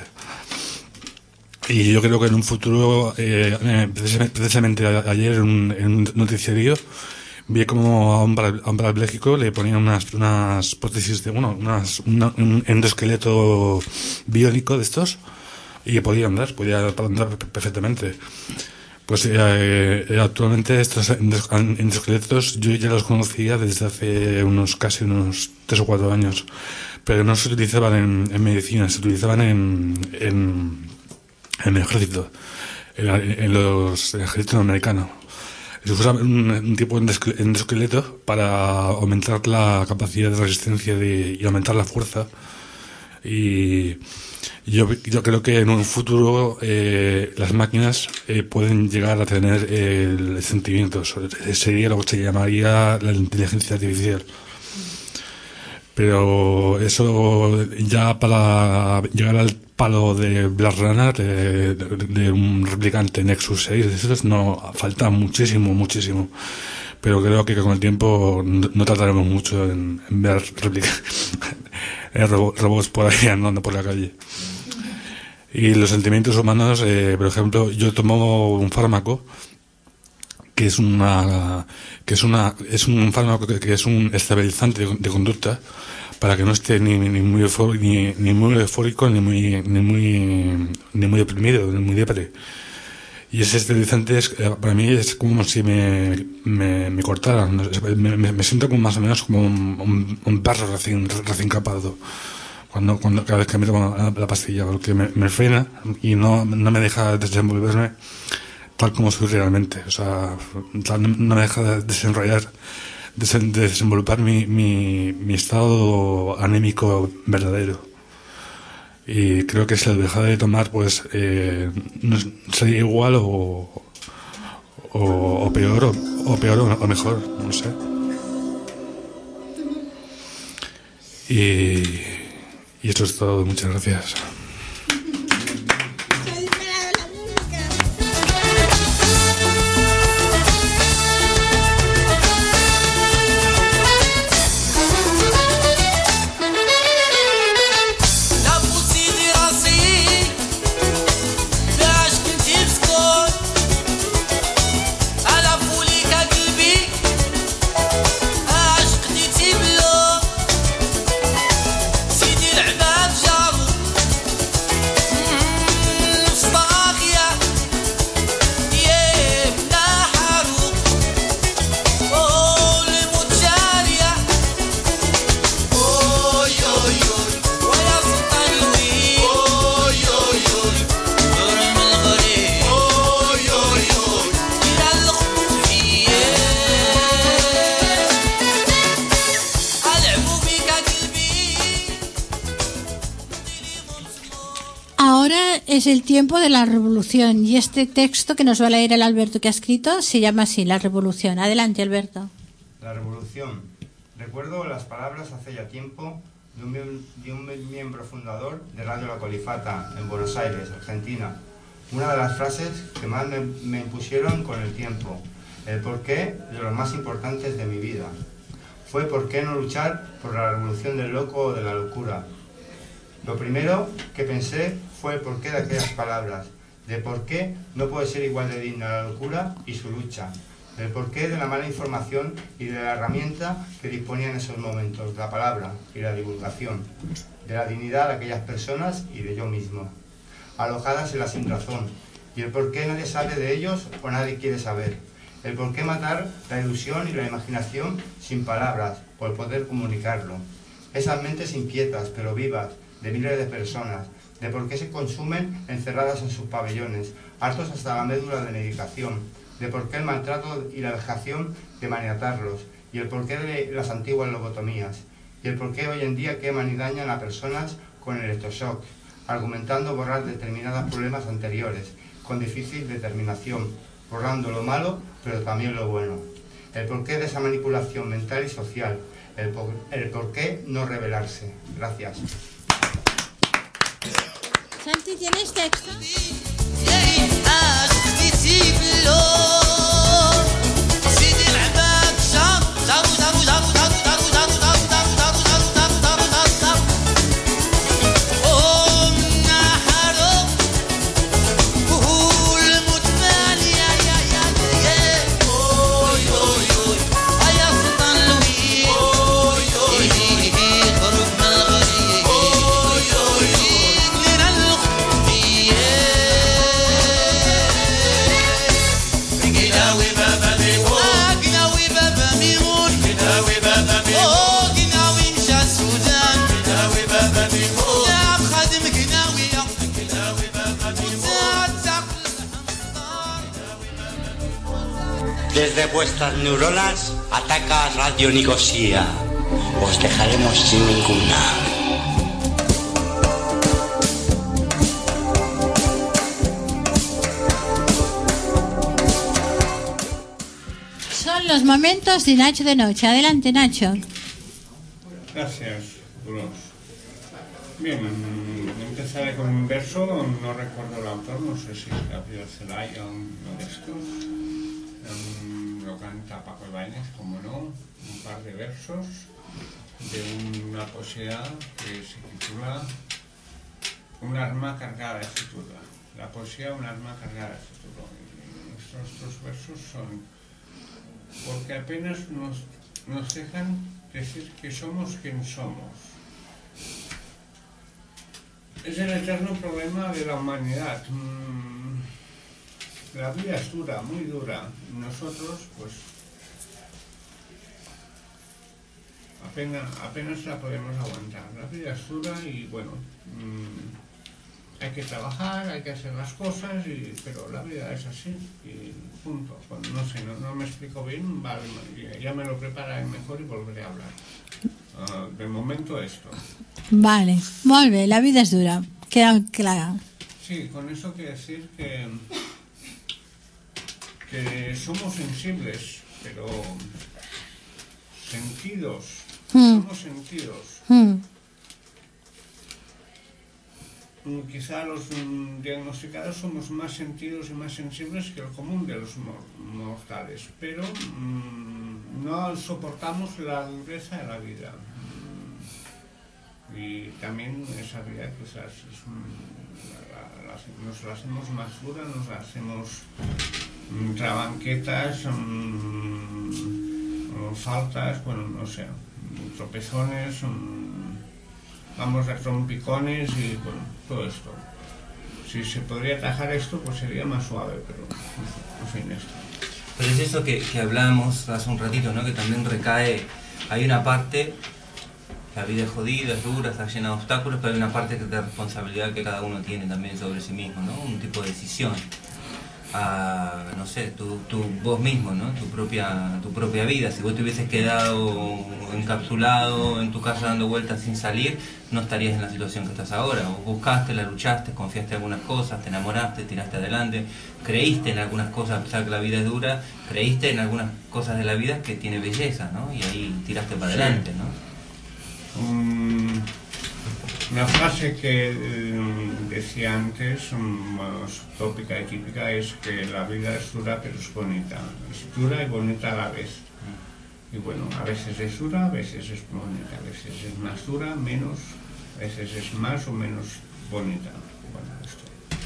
Y yo creo que en un futuro, eh, precisamente ayer en un, en un noticiario, vi como a un, a un parapléjico le ponían unas, unas prótesis de, bueno, unas, una, un endoesqueleto biónico de estos, y podía andar, podía andar perfectamente. Pues eh, eh, actualmente estos endoesqueletos yo ya los conocía desde hace unos casi unos tres o cuatro años, pero no se utilizaban en, en medicina, se utilizaban en, en, en el ejército, en, en los en el ejército americano. Se usa un, un tipo de endoesqueleto para aumentar la capacidad de resistencia de, y aumentar la fuerza. Y yo, yo creo que en un futuro eh, las máquinas eh, pueden llegar a tener eh, sentimientos. Sería lo que se llamaría la inteligencia artificial. Pero eso ya para llegar al palo de Blade Runner, de, de, de un replicante Nexus seis, de esos no falta muchísimo, muchísimo. pero creo que con el tiempo no, no tardaremos mucho en, en ver réplica, robo, robots por ahí andando por la calle. Y los sentimientos humanos, eh, por ejemplo, yo tomo un fármaco que es una que es una es un fármaco que, que es un estabilizante de, de conducta para que no esté ni, ni muy eufórico, ni, ni muy eufórico ni muy ni muy ni muy deprimido, ni muy depre. Y ese estabilizante es, para mí es como si me, me, me cortaran. Me, me, me siento como más o menos como un, un, un perro recién, recién capado. Cuando, cuando, cada vez que me tomo la, la pastilla, porque me, me frena y no, no me deja desenvolverme tal como soy realmente. O sea, tal, no me deja desenrollar, desen, desenvolver mi, mi, mi estado anémico verdadero. Y creo que si lo dejara de tomar, pues eh, no, sería igual o, o, o peor, o, o peor o, o mejor, no sé. Y, y esto es todo, muchas gracias. Es el tiempo de la revolución y este texto que nos va a leer el Alberto que ha escrito se llama así, La Revolución. Adelante, Alberto. La Revolución. Recuerdo las palabras hace ya tiempo de un, de un miembro fundador de Radio La Colifata en Buenos Aires, Argentina. Una de las frases que más me, me impusieron con el tiempo, el porqué de los más importantes de mi vida. Fue por qué no luchar por la revolución del loco o de la locura. Lo primero que pensé fue el porqué de aquellas palabras, de por qué no puede ser igual de digna la locura y su lucha, del porqué de la mala información y de la herramienta que disponía en esos momentos, la palabra y la divulgación, de la dignidad de aquellas personas y de yo mismo, alojadas en la sinrazón, y el porqué nadie sabe de ellos o nadie quiere saber, el porqué matar la ilusión y la imaginación sin palabras, o el poder comunicarlo, esas mentes inquietas pero vivas, de miles de personas, de por qué se consumen encerradas en sus pabellones, hartos hasta la médula de medicación, de por qué el maltrato y la vejación de maniatarlos, y el porqué de las antiguas lobotomías, y el porqué hoy en día queman y dañan a personas con electroshock, argumentando borrar determinados problemas anteriores, con difícil determinación, borrando lo malo, pero también lo bueno. El porqué de esa manipulación mental y social, el, por, el porqué no rebelarse. Gracias. Santi, ¿tienes texto? Desde vuestras neuronas ataca Radio Nicosia. Os dejaremos sin ninguna. Son los momentos de Nacho de Noche. Adelante, Nacho. Gracias, Dolores. Bien, empezaré con un verso, no recuerdo el autor, no sé si es Gabriel Celaya o uno de estos. um, lo canta Paco Ibáñez, como no, un par de versos de una poesía que se titula Un arma cargada de futuro. La poesía, un arma cargada de futuro. Y nuestros dos versos son, porque apenas nos, nos dejan decir que somos quien somos. Es el eterno problema de la humanidad. La vida es dura, muy dura. Nosotros, pues, apenas, apenas la podemos aguantar. La vida es dura y, bueno, mmm, hay que trabajar, hay que hacer las cosas, y, pero la vida es así y punto. Bueno, no sé, no, no me explico bien, vale, ya me lo prepararé mejor y volveré a hablar. Uh, de momento esto. Vale, molt bé, la vida és dura, queda clara. Sí, con eso quiero decir que, que somos sensibles, pero sentidos, mm. somos sentidos. Mm. Quizá los um, diagnosticados somos más sentidos y más sensibles que el común de los mor mortales, pero um, no soportamos la dureza de la vida. Um, y también esa vida quizás es, um, la, la, nos la hacemos más dura, nos la hacemos um, trabanquetas, um, um, faltas, bueno, no sé, um, tropezones, um, vamos a trompicones y bueno, todo esto. Si se podría atajar esto, pues sería más suave, pero en fin, esto. Pero es eso que, que hablábamos hace un ratito, ¿no? Que también recae, hay una parte, la vida es jodida, es dura, está llena de obstáculos, pero hay una parte de responsabilidad que cada uno tiene también sobre sí mismo, ¿no? Un tipo de decisión. A, no sé, tu, tu, vos mismo, ¿no? Tu propia, tu propia vida. Si vos te hubieses quedado encapsulado en tu casa dando vueltas sin salir, no estarías en la situación que estás ahora. Vos buscaste, la luchaste, confiaste en algunas cosas, te enamoraste, tiraste adelante, creíste en algunas cosas, a pesar de que la vida es dura, creíste en algunas cosas de la vida que tiene belleza, ¿no? Y ahí tiraste para adelante, ¿no? Um, una frase que um, decía antes, um, bueno, tópica y típica, es que la vida es dura pero es bonita. Es dura y bonita a la vez. Y bueno, a veces es dura, a veces es bonita, a veces es más dura, menos, a veces es más o menos bonita. Bueno, esto.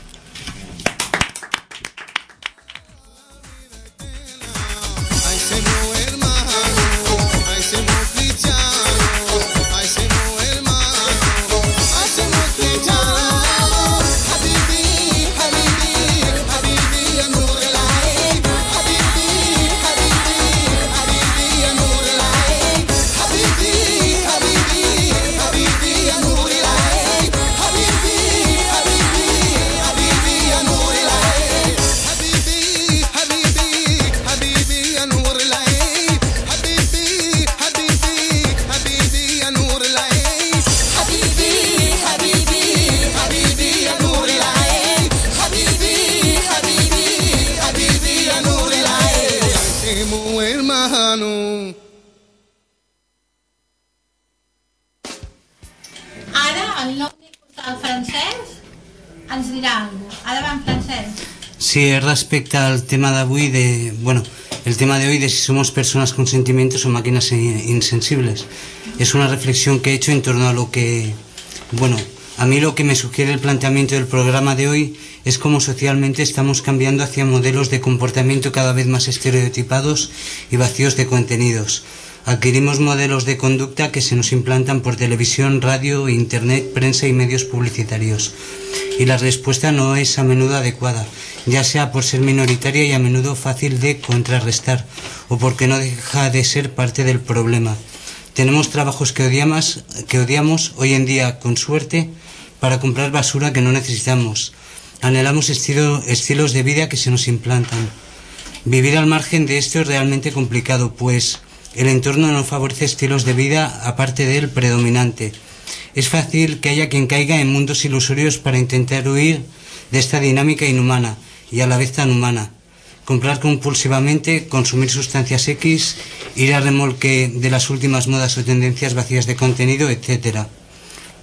Sí, respecte al tema d'avui de, bueno, el tema de hoy de si somos personas con sentimientos o máquinas insensibles. Es una reflexión que he hecho en torno a lo que, bueno, a mí lo que me sugiere el planteamiento del programa de hoy es cómo socialmente estamos cambiando hacia modelos de comportamiento cada vez más estereotipados y vacíos de contenidos. Adquirimos modelos de conducta que se nos implantan por televisión, radio, internet, prensa y medios publicitarios. Y la respuesta no es a menudo adecuada, ya sea por ser minoritaria y a menudo fácil de contrarrestar, o porque no deja de ser parte del problema. Tenemos trabajos que odiamos, que odiamos hoy en día, con suerte, para comprar basura que no necesitamos. Anhelamos estilo, estilos de vida que se nos implantan. Vivir al margen de esto es realmente complicado, pues el entorno no favorece estilos de vida aparte del predominante. Es fácil que haya quien caiga en mundos ilusorios para intentar huir de esta dinámica inhumana y a la vez tan humana. Comprar compulsivamente, consumir sustancias X, ir a remolque de las últimas modas o tendencias vacías de contenido, etcétera.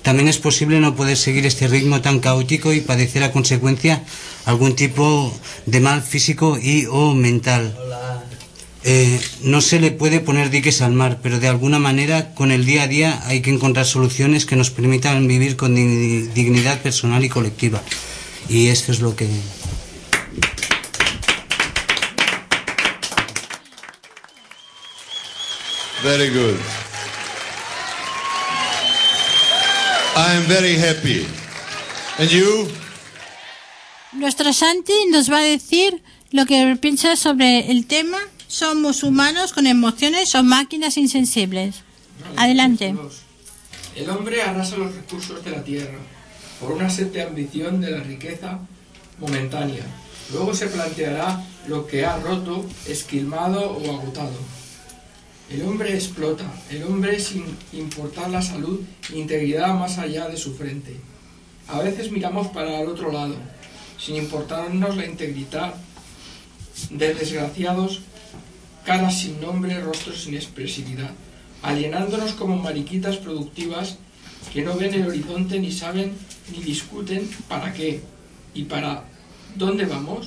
también es posible no poder seguir este ritmo tan caótico y padecer a consecuencia algún tipo de mal físico y o mental. Eh, no se le puede poner diques al mar, pero de alguna manera con el día a día hay que encontrar soluciones que nos permitan vivir con dignidad personal y colectiva. Y esto es lo que... Very good. I am very happy. And you? Nuestro Santi nos va a decir lo que piensa sobre el tema ¿somos humanos con emociones o máquinas insensibles? Adelante. El hombre arrasa los recursos de la tierra por una sed de ambición de la riqueza momentánea. Luego se planteará lo que ha roto, esquilmado o agotado. El hombre explota, el hombre sin importar la salud e integridad más allá de su frente. A veces miramos para el otro lado, sin importarnos la integridad de desgraciados, caras sin nombre, rostros sin expresividad, alienándonos como mariquitas productivas que no ven el horizonte ni saben ni discuten para qué y para dónde vamos.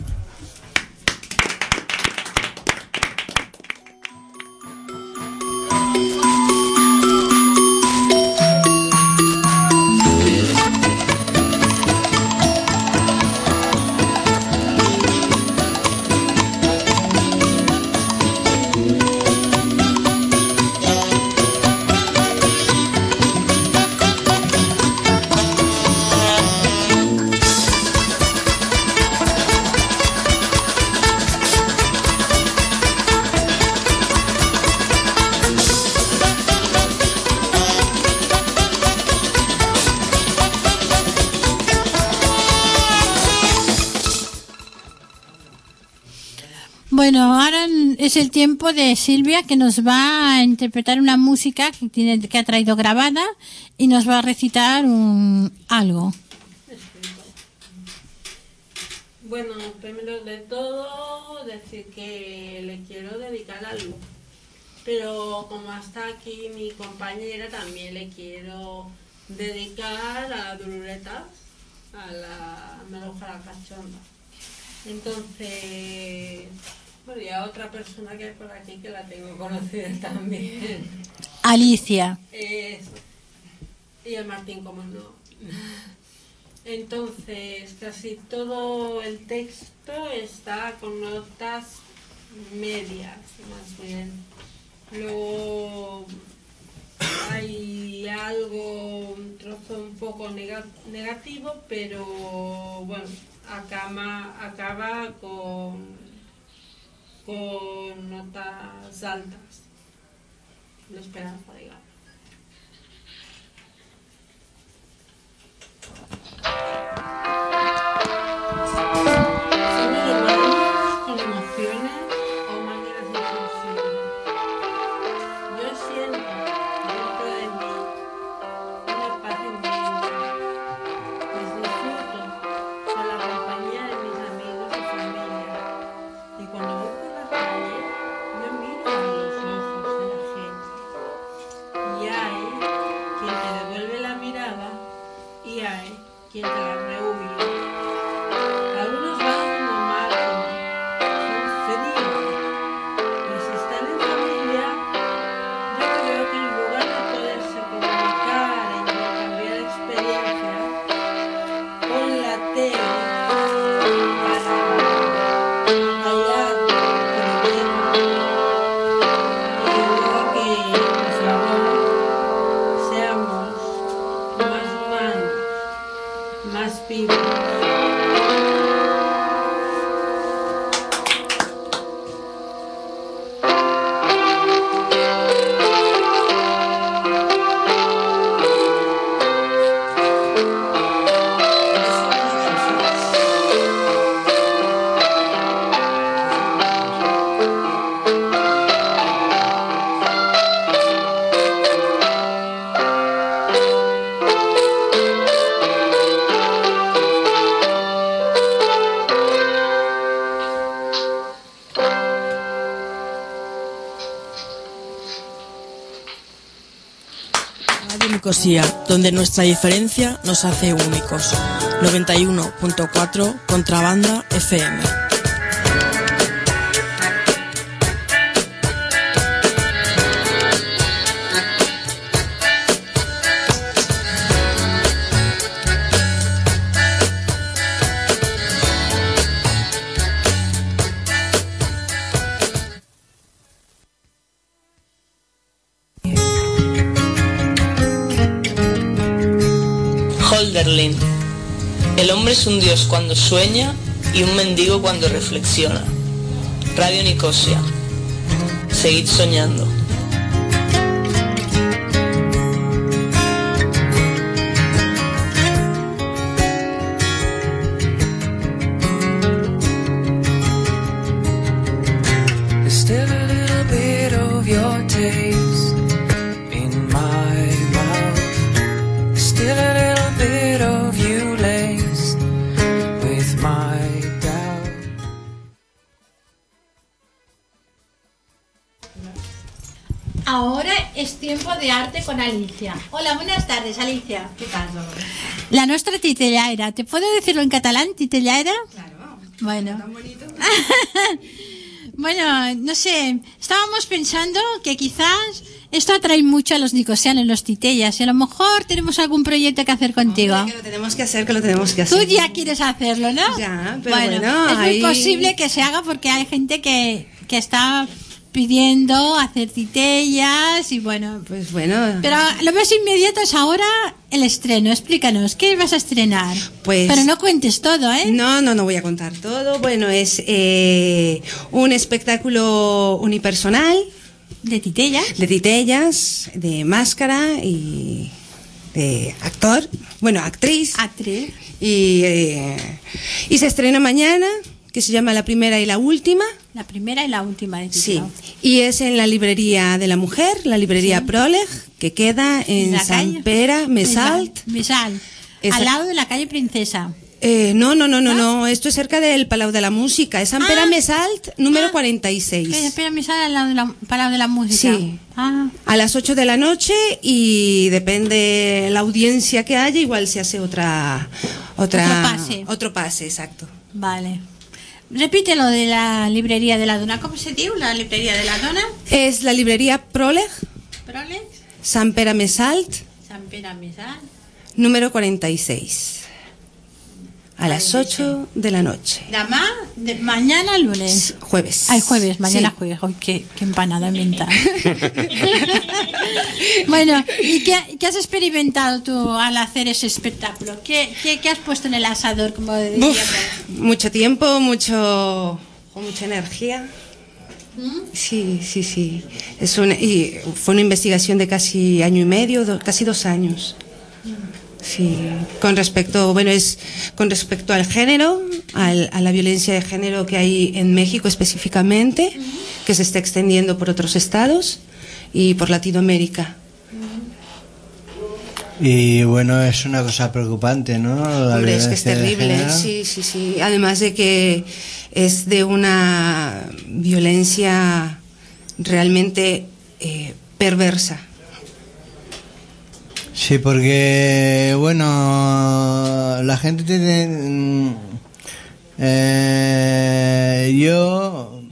Bueno, ahora es el tiempo de Silvia, que nos va a interpretar una música que tiene que ha traído grabada y nos va a recitar un, algo. Bueno, primero de todo decir que le quiero dedicar algo, pero como está aquí mi compañera, también le quiero dedicar a Duruletas, a la Melojara Cachonda. Entonces, bueno, y a otra persona que hay por aquí que la tengo conocida también. Alicia. Eso. Y a Martín, como no. Entonces, casi todo el texto está con notas medias, más bien. Luego hay algo, un trozo un poco nega, negativo, pero bueno, acaba, acaba con, con notas altas. La esperanza, digamos. Somos humanos con emociones o máquinas insensibles. Yo siento dentro de mí una paz inmensa, pues disfruto con la compañía de mis amigos y familia. Y cuando voy por la calle, yo miro a los ojos de la gente. Y hay quien te devuelve la mirada y hay quien te la rehuye. Algunos van como máquinas, son fríos, pero si están en familia, yo creo que en lugar de poderse comunicar e intercambiar experiencias, con la tele para callar problemas y luego que, por favor, seamos más humanos, más vivos. Nicosia, donde nuestra diferencia nos hace únicos. noventa y uno punto cuatro Contrabanda F M. Holderlin. El hombre es un dios cuando sueña y un mendigo cuando reflexiona. Radio Nicosia. Seguid soñando. There's still a little bit of your taste in my mouth. Still a little bit of you laced with my doubt. Ahora es tiempo de arte con Alicia. Hola, buenas tardes, Alicia. ¿Qué tal? La nuestra titellaera. ¿Te puedo decirlo en catalán, titellaera? Claro. Bueno. Tan bonito. Bueno, no sé, estábamos pensando que quizás esto atrae mucho a los nicosianos, los titellas, y a lo mejor tenemos algún proyecto que hacer contigo. Hombre, que lo tenemos que hacer, que lo tenemos que hacer. Tú ya quieres hacerlo, ¿no? Ya, pero bueno, bueno, es ahí... muy posible que se haga porque hay gente que, que está pidiendo hacer titellas y bueno. Pues bueno. Pero lo más inmediato es ahora el estreno. Explícanos, ¿qué vas a estrenar? Pues, pero no cuentes todo, ¿eh? No, no, no voy a contar todo. Bueno, es eh, un espectáculo unipersonal. ¿De titellas? De titellas, de máscara y de actor, bueno, actriz. Actriz. Y, eh, y se estrena mañana, que se llama La Primera y la Última. La primera y la última de Sí, y es en la librería de la mujer, la librería sí. Proleg, que queda en Sant Pere Més Alt. Mesalt, al lado de la calle Princesa. Eh, no, no, no, no, no, esto es cerca del Palau de la Música, es Sant Pere ah, Més Alt, número ah, cuarenta y seis. Sant Pere Més Alt, al lado del Palau de la Música. Sí, ah. a las ocho de la noche y depende la audiencia que haya, igual se hace otra... otra otro pase. Otro pase, exacto. Vale. Repite lo de la librería de la dona. ¿Cómo se diu, la librería de la dona? Es la librería Proleg. Proleg. Sant Pere Més Alt. Sant Pere Més Alt. Número cuarenta y seis. A las ocho de la noche. Demà, de, mañana lunes. Jueves. Ay, jueves, mañana sí. jueves. Ay, qué, qué empanada mental. Bueno, ¿y qué, qué has experimentado tú al hacer ese espectáculo? ¿Qué, qué, qué has puesto en el asador, como decía? Uf, mucho tiempo, mucho, con mucha energía. ¿Mm? Sí, sí, sí. Es una, y fue una investigación de casi año y medio, do, casi dos años. Sí, con respecto, bueno, es con respecto al género, al, a la violencia de género que hay en México específicamente, uh-huh. que se está extendiendo por otros estados y por Latinoamérica. Y bueno, es una cosa preocupante, ¿no? La Hombre, es que es terrible, sí, sí, sí. Además de que es de una violencia realmente eh, perversa. Sí, porque, bueno, la gente tiene... Eh, yo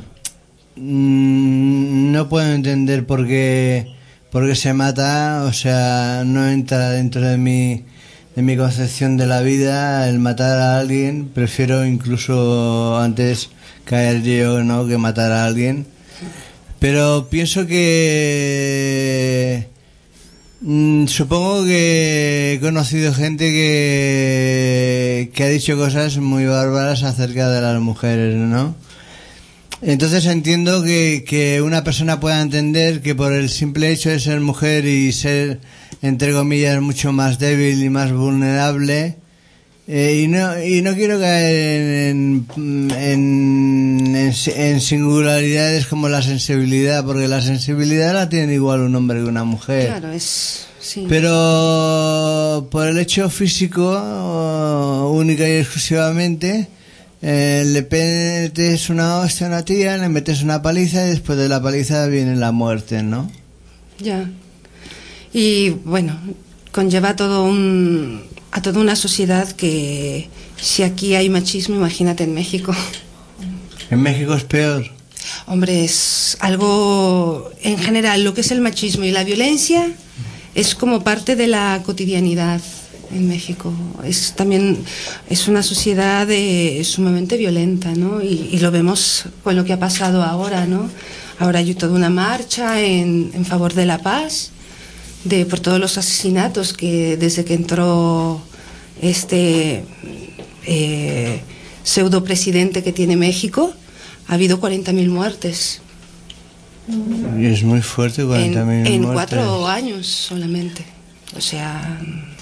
no puedo entender por qué, por qué se mata, o sea, no entra dentro de mi, de mi concepción de la vida el matar a alguien. Prefiero incluso antes caer yo, ¿no?, que matar a alguien. Pero pienso que... Supongo que he conocido gente que, que ha dicho cosas muy bárbaras acerca de las mujeres, ¿no? Entonces entiendo que, que una persona pueda entender que por el simple hecho de ser mujer y ser, entre comillas, mucho más débil y más vulnerable, eh, y no y no quiero caer en, en, en, en singularidades como la sensibilidad, porque la sensibilidad la tiene igual un hombre que una mujer. Claro, es... Sí. Pero por el hecho físico, única y exclusivamente, eh, le metes una hostia a una tía, le metes una paliza y después de la paliza viene la muerte, ¿no? Ya. Y bueno, conlleva todo un, a toda una sociedad que si aquí hay machismo, imagínate en México. En México es peor. Hombre, es algo, en general, lo que es el machismo y la violencia es como parte de la cotidianidad en México. Es también, es una sociedad eh, sumamente violenta, ¿no? Y, y lo vemos con lo que ha pasado ahora, ¿no? Ahora hay toda una marcha en, en favor de la paz, de por todos los asesinatos que desde que entró este eh, pseudo presidente que tiene México, ha habido cuarenta mil muertes. Y es muy fuerte, cuarenta mil muertes. En cuatro años solamente. O sea,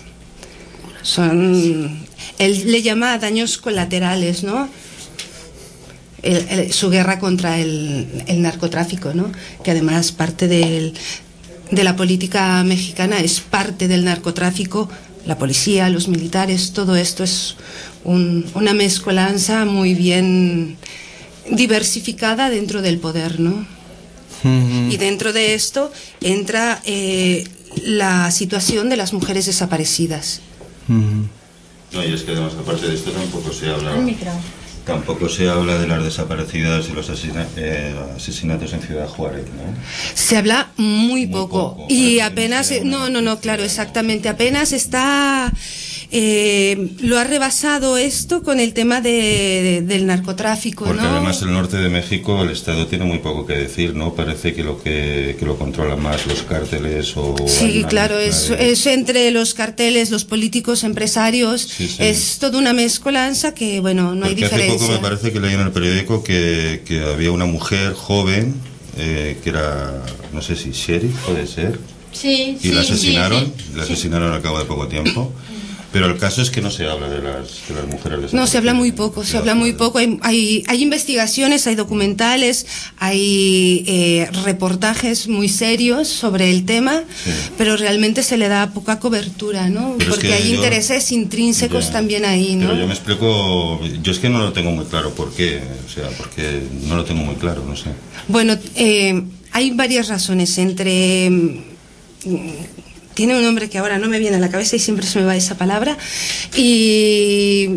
son... Él le llama daños colaterales, ¿no? El, el, su guerra contra el, el narcotráfico, ¿no? Que además parte del, de la política mexicana es parte del narcotráfico, la policía, los militares, todo esto es un, una mezcolanza muy bien diversificada dentro del poder, ¿no? Uh-huh. Y dentro de esto entra eh, la situación de las mujeres desaparecidas. Uh-huh. No, y es que además aparte de esto tampoco se habla tampoco se habla de las desaparecidas y los asesina, eh, asesinatos en Ciudad Juárez, ¿no? Se habla muy, muy poco, poco y apenas no no no claro, exactamente, apenas está eh, lo ha rebasado esto con el tema de, de, del narcotráfico, porque ¿no? Además el norte de México, el Estado tiene muy poco que decir, ¿no? Parece que lo que, que lo controlan más los cárteles o... Sí, claro, es, de... es entre los carteles, los políticos, empresarios, sí, sí. Es toda una mezcolanza que, bueno, no porque hay diferencia. Hace poco me parece que leí en el periódico que, que había una mujer joven eh, que era, no sé si sheriff, puede ser, sí, y sí, la asesinaron, sí, sí. la asesinaron al cabo de poco tiempo. Pero el caso es que no se habla de las, de las mujeres. No, se habla muy poco, se habla muy poco. Hay, hay, hay investigaciones, hay documentales, hay eh, reportajes muy serios sobre el tema, sí. Pero realmente se le da poca cobertura, ¿no? Pero porque es que hay yo, intereses intrínsecos ya, también ahí, ¿no? Pero yo me explico, yo es que no lo tengo muy claro por qué, o sea, porque no lo tengo muy claro, no sé. Bueno, eh, hay varias razones entre... Tiene un nombre que ahora no me viene a la cabeza y siempre se me va esa palabra. Y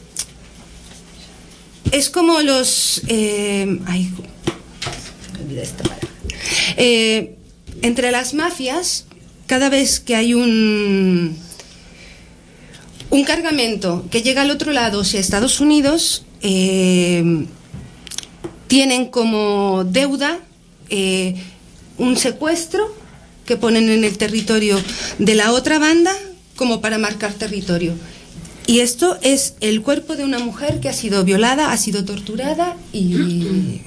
es como los... Eh, ay, me olvidé esta palabra. Eh, entre las mafias, cada vez que hay un, un cargamento que llega al otro lado, o sea, Estados Unidos, eh, tienen como deuda eh, un secuestro que ponen en el territorio de la otra banda como para marcar territorio. Y esto es el cuerpo de una mujer que ha sido violada, ha sido torturada y...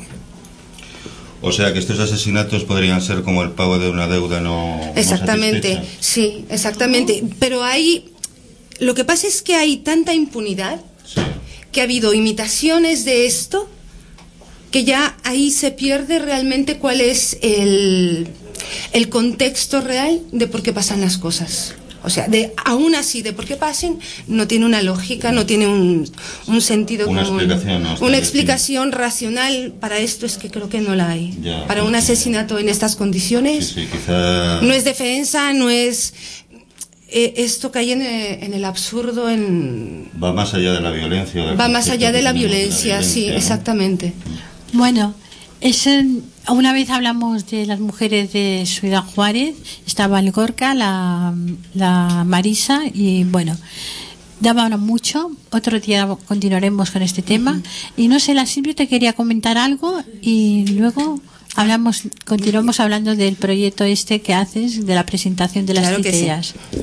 O sea que estos asesinatos podrían ser como el pago de una deuda no... Exactamente, no sí, exactamente. Pero hay... Lo que pasa es que hay tanta impunidad, sí. Que ha habido imitaciones de esto, que ya ahí se pierde realmente cuál es el... el contexto real de por qué pasan las cosas. O sea, de aún así, de por qué pasen, no tiene una lógica, no tiene un, un sentido una común. Explicación, no, una explicación racional para esto es que creo que no la hay. Ya, para un asesinato en estas condiciones, sí, sí, quizá... no es defensa, no es... Eh, esto cae en el, en el absurdo, en... Va más allá de la violencia. Va más allá de la violencia, de la violencia, sí, ¿no? Exactamente. Bueno, es el... Una vez hablamos de las mujeres de Ciudad Juárez, estaba el Gorka, la, la Marisa, y bueno, daban mucho. Otro día continuaremos con este tema. Uh-huh. Y no sé, la Silvia te quería comentar algo y luego hablamos, continuamos hablando del proyecto este que haces, de la presentación de las claro titeras. Sí.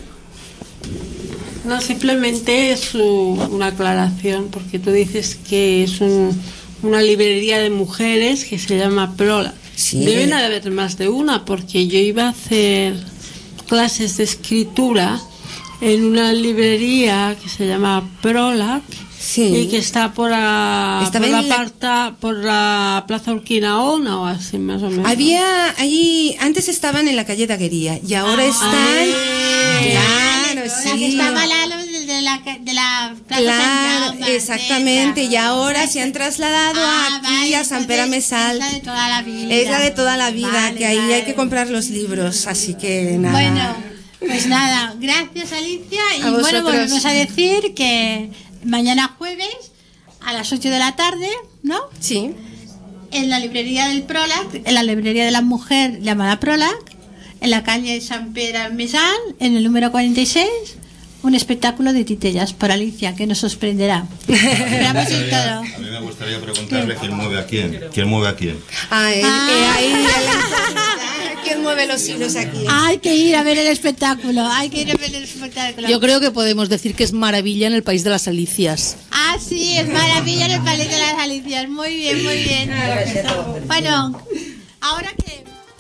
No, simplemente es una aclaración, porque tú dices que es un... una librería de mujeres que se llama Prola. Sí. Deben haber más de una, porque yo iba a hacer clases de escritura en una librería que se llama Prolac, sí. Y que está por la, por la, la... Parta, por la Plaza Urquinaona o así más o menos. Había allí, antes estaban en la calle Daguería y ahora ah, están ay, claro, sí. La que estaba al lado de la de la Plaza claro, San Jaume, exactamente, esa, y ahora se han trasladado ah, aquí vale, a San Pere Mesal. Es la de toda la vida. Es la de toda la vida, vale, que ahí vale. hay que comprar los libros, así que nada. Bueno, Pues nada, gracias Alicia. Y A bueno, vosotros. volvemos a decir que mañana jueves a las ocho de la tarde, ¿no? Sí. En la librería del Prolac, en la librería de la mujer llamada Prolac, en la calle San Pedro Mesal, en el número cuarenta y seis, un espectáculo de titellas por Alicia que nos sorprenderá. Esperamos en todo. A mí me gustaría preguntarle quién mueve a quién. ¿Quién mueve a quién? Ah, eh, Ah. eh, ahí, ahí, ¿quién mueve los hilos aquí? Hay que ir a ver el espectáculo, hay que ir a ver el espectáculo. Yo creo que podemos decir que es maravilla en el país de las Alicias. Ah, sí, es maravilla en el País de las Alicias. Muy bien, muy bien. Bueno, ahora que...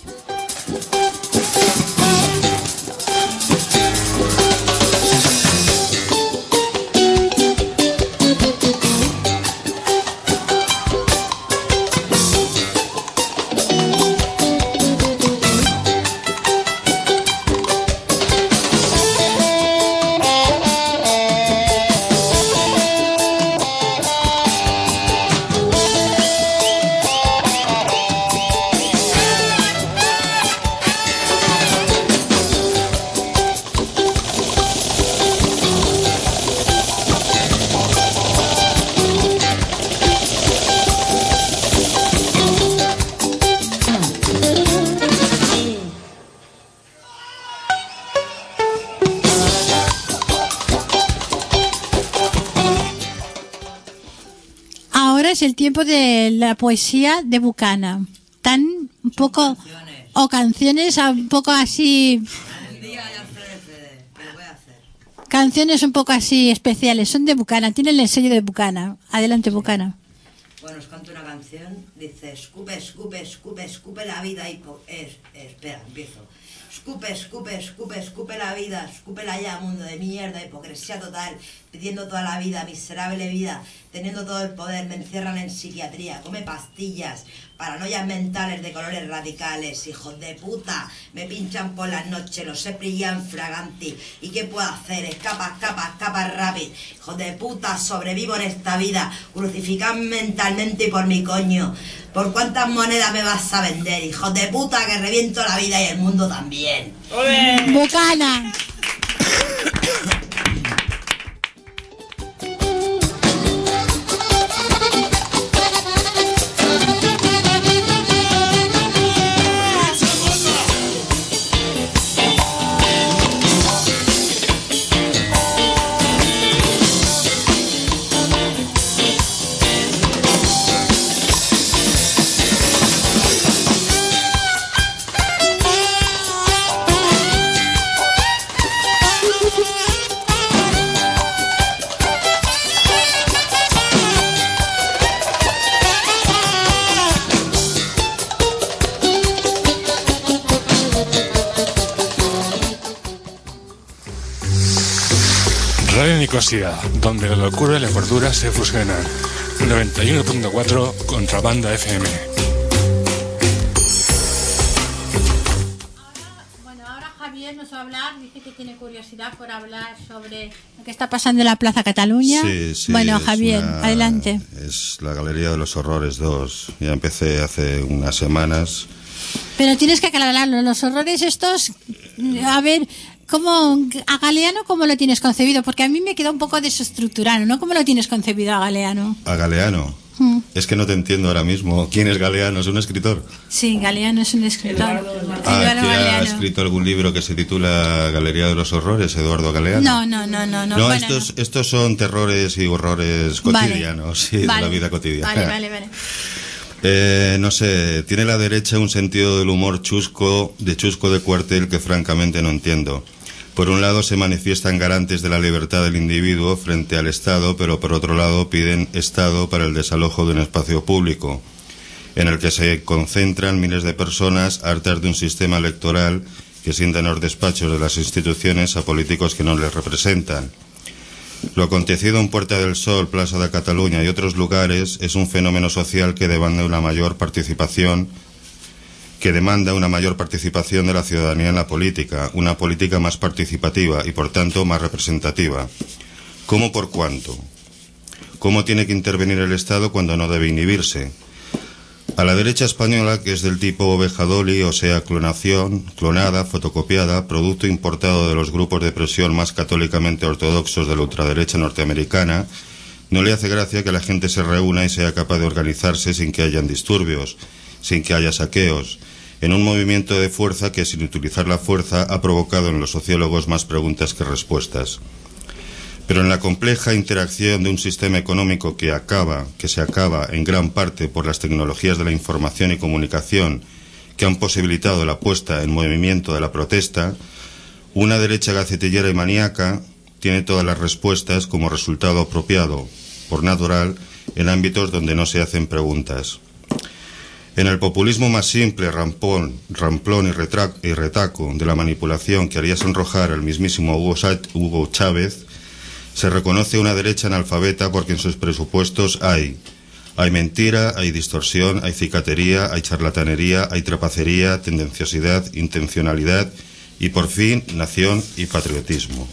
Ahora es el tiempo de la poesía de Bucana. Tan un poco... O canciones un poco así... Canciones un poco así especiales. Son de Bucana. Tienen el sello de Bucana. Adelante, Bucana. Bueno, os canto una canción. Dice, escupe, escupe, escupe, escupe la vida y... po- es- espera, empiezo. Escupe, escupe, escupe, escupe la vida, escúpela ya, mundo de mierda, hipocresía total, pidiendo toda la vida, miserable vida, teniendo todo el poder, me encierran en psiquiatría, come pastillas, paranoias mentales de colores radicales, hijos de puta, me pinchan por las noches, los sé brillan fraganti, ¿y qué puedo hacer? Escapa, escapa, escapa rápido, hijos de puta, sobrevivo en esta vida, crucificad mentalmente por mi coño, ¿por cuántas monedas me vas a vender, hijos de puta, que reviento la vida y el mundo también? Bucana. Radio Nicosia, donde la locura y la cordura se fusionan. noventa y uno punto cuatro Contrabanda F M. Bueno, ahora Javier nos va a hablar, dice que tiene curiosidad por hablar sobre lo que está pasando en la Plaza Cataluña. Sí, sí, bueno, es Javier, una- adelante. Es la Galería de los Horrores dos. Ya empecé hace unas semanas. Pero tienes que aclararlo, los horrores estos, a ver, ¿cómo, a Galeano cómo lo tienes concebido? Porque a mí me queda un poco desestructurado, ¿no? ¿Cómo lo tienes concebido a Galeano? A Galeano. Mm. Es que no te entiendo ahora mismo. ¿Quién es Galeano? ¿Es un escritor? Sí, Galeano es un escritor. Ah, Eduardo ¿que ha Galeano. escrito algún libro que se titula Galería de los Horrores, Eduardo Galeano? No, no, no, no. No, No, bueno, estos, estos son terrores y horrores Vale. cotidianos, sí, de Vale. la vida cotidiana. Vale, vale, vale. Eh, no sé, tiene la derecha un sentido del humor chusco, de chusco de cuartel que francamente no entiendo. Por un lado se manifiestan garantes de la libertad del individuo frente al Estado, pero por otro lado piden Estado para el desalojo de un espacio público, en el que se concentran miles de personas hartas de un sistema electoral que sientan en los despachos de las instituciones a políticos que no les representan. Lo acontecido en Puerta del Sol, Plaza de Cataluña y otros lugares es un fenómeno social que demanda una mayor participación que demanda una mayor participación de la ciudadanía en la política, una política más participativa y por tanto más representativa. ¿Cómo por cuánto? ¿Cómo tiene que intervenir el Estado cuando no debe inhibirse? A la derecha española, que es del tipo oveja dolly, o sea, clonación, clonada, fotocopiada, producto importado de los grupos de presión más católicamente ortodoxos de la ultraderecha norteamericana, no le hace gracia que la gente se reúna y sea capaz de organizarse sin que hayan disturbios, sin que haya saqueos, en un movimiento de fuerza que, sin utilizar la fuerza, ha provocado en los sociólogos más preguntas que respuestas. Pero en la compleja interacción de un sistema económico que acaba, que se acaba en gran parte por las tecnologías de la información y comunicación que han posibilitado la puesta en movimiento de la protesta, una derecha gacetillera y maníaca tiene todas las respuestas como resultado apropiado, por natural, en ámbitos donde no se hacen preguntas. En el populismo más simple, rampón, ramplón y, retra- y retaco de la manipulación que haría sonrojar al mismísimo Hugo, Sa- Hugo Chávez, se reconoce una derecha analfabeta porque en sus presupuestos hay hay mentira, hay distorsión, hay cicatería, hay charlatanería, hay trapacería, tendenciosidad, intencionalidad y, por fin, nación y patriotismo.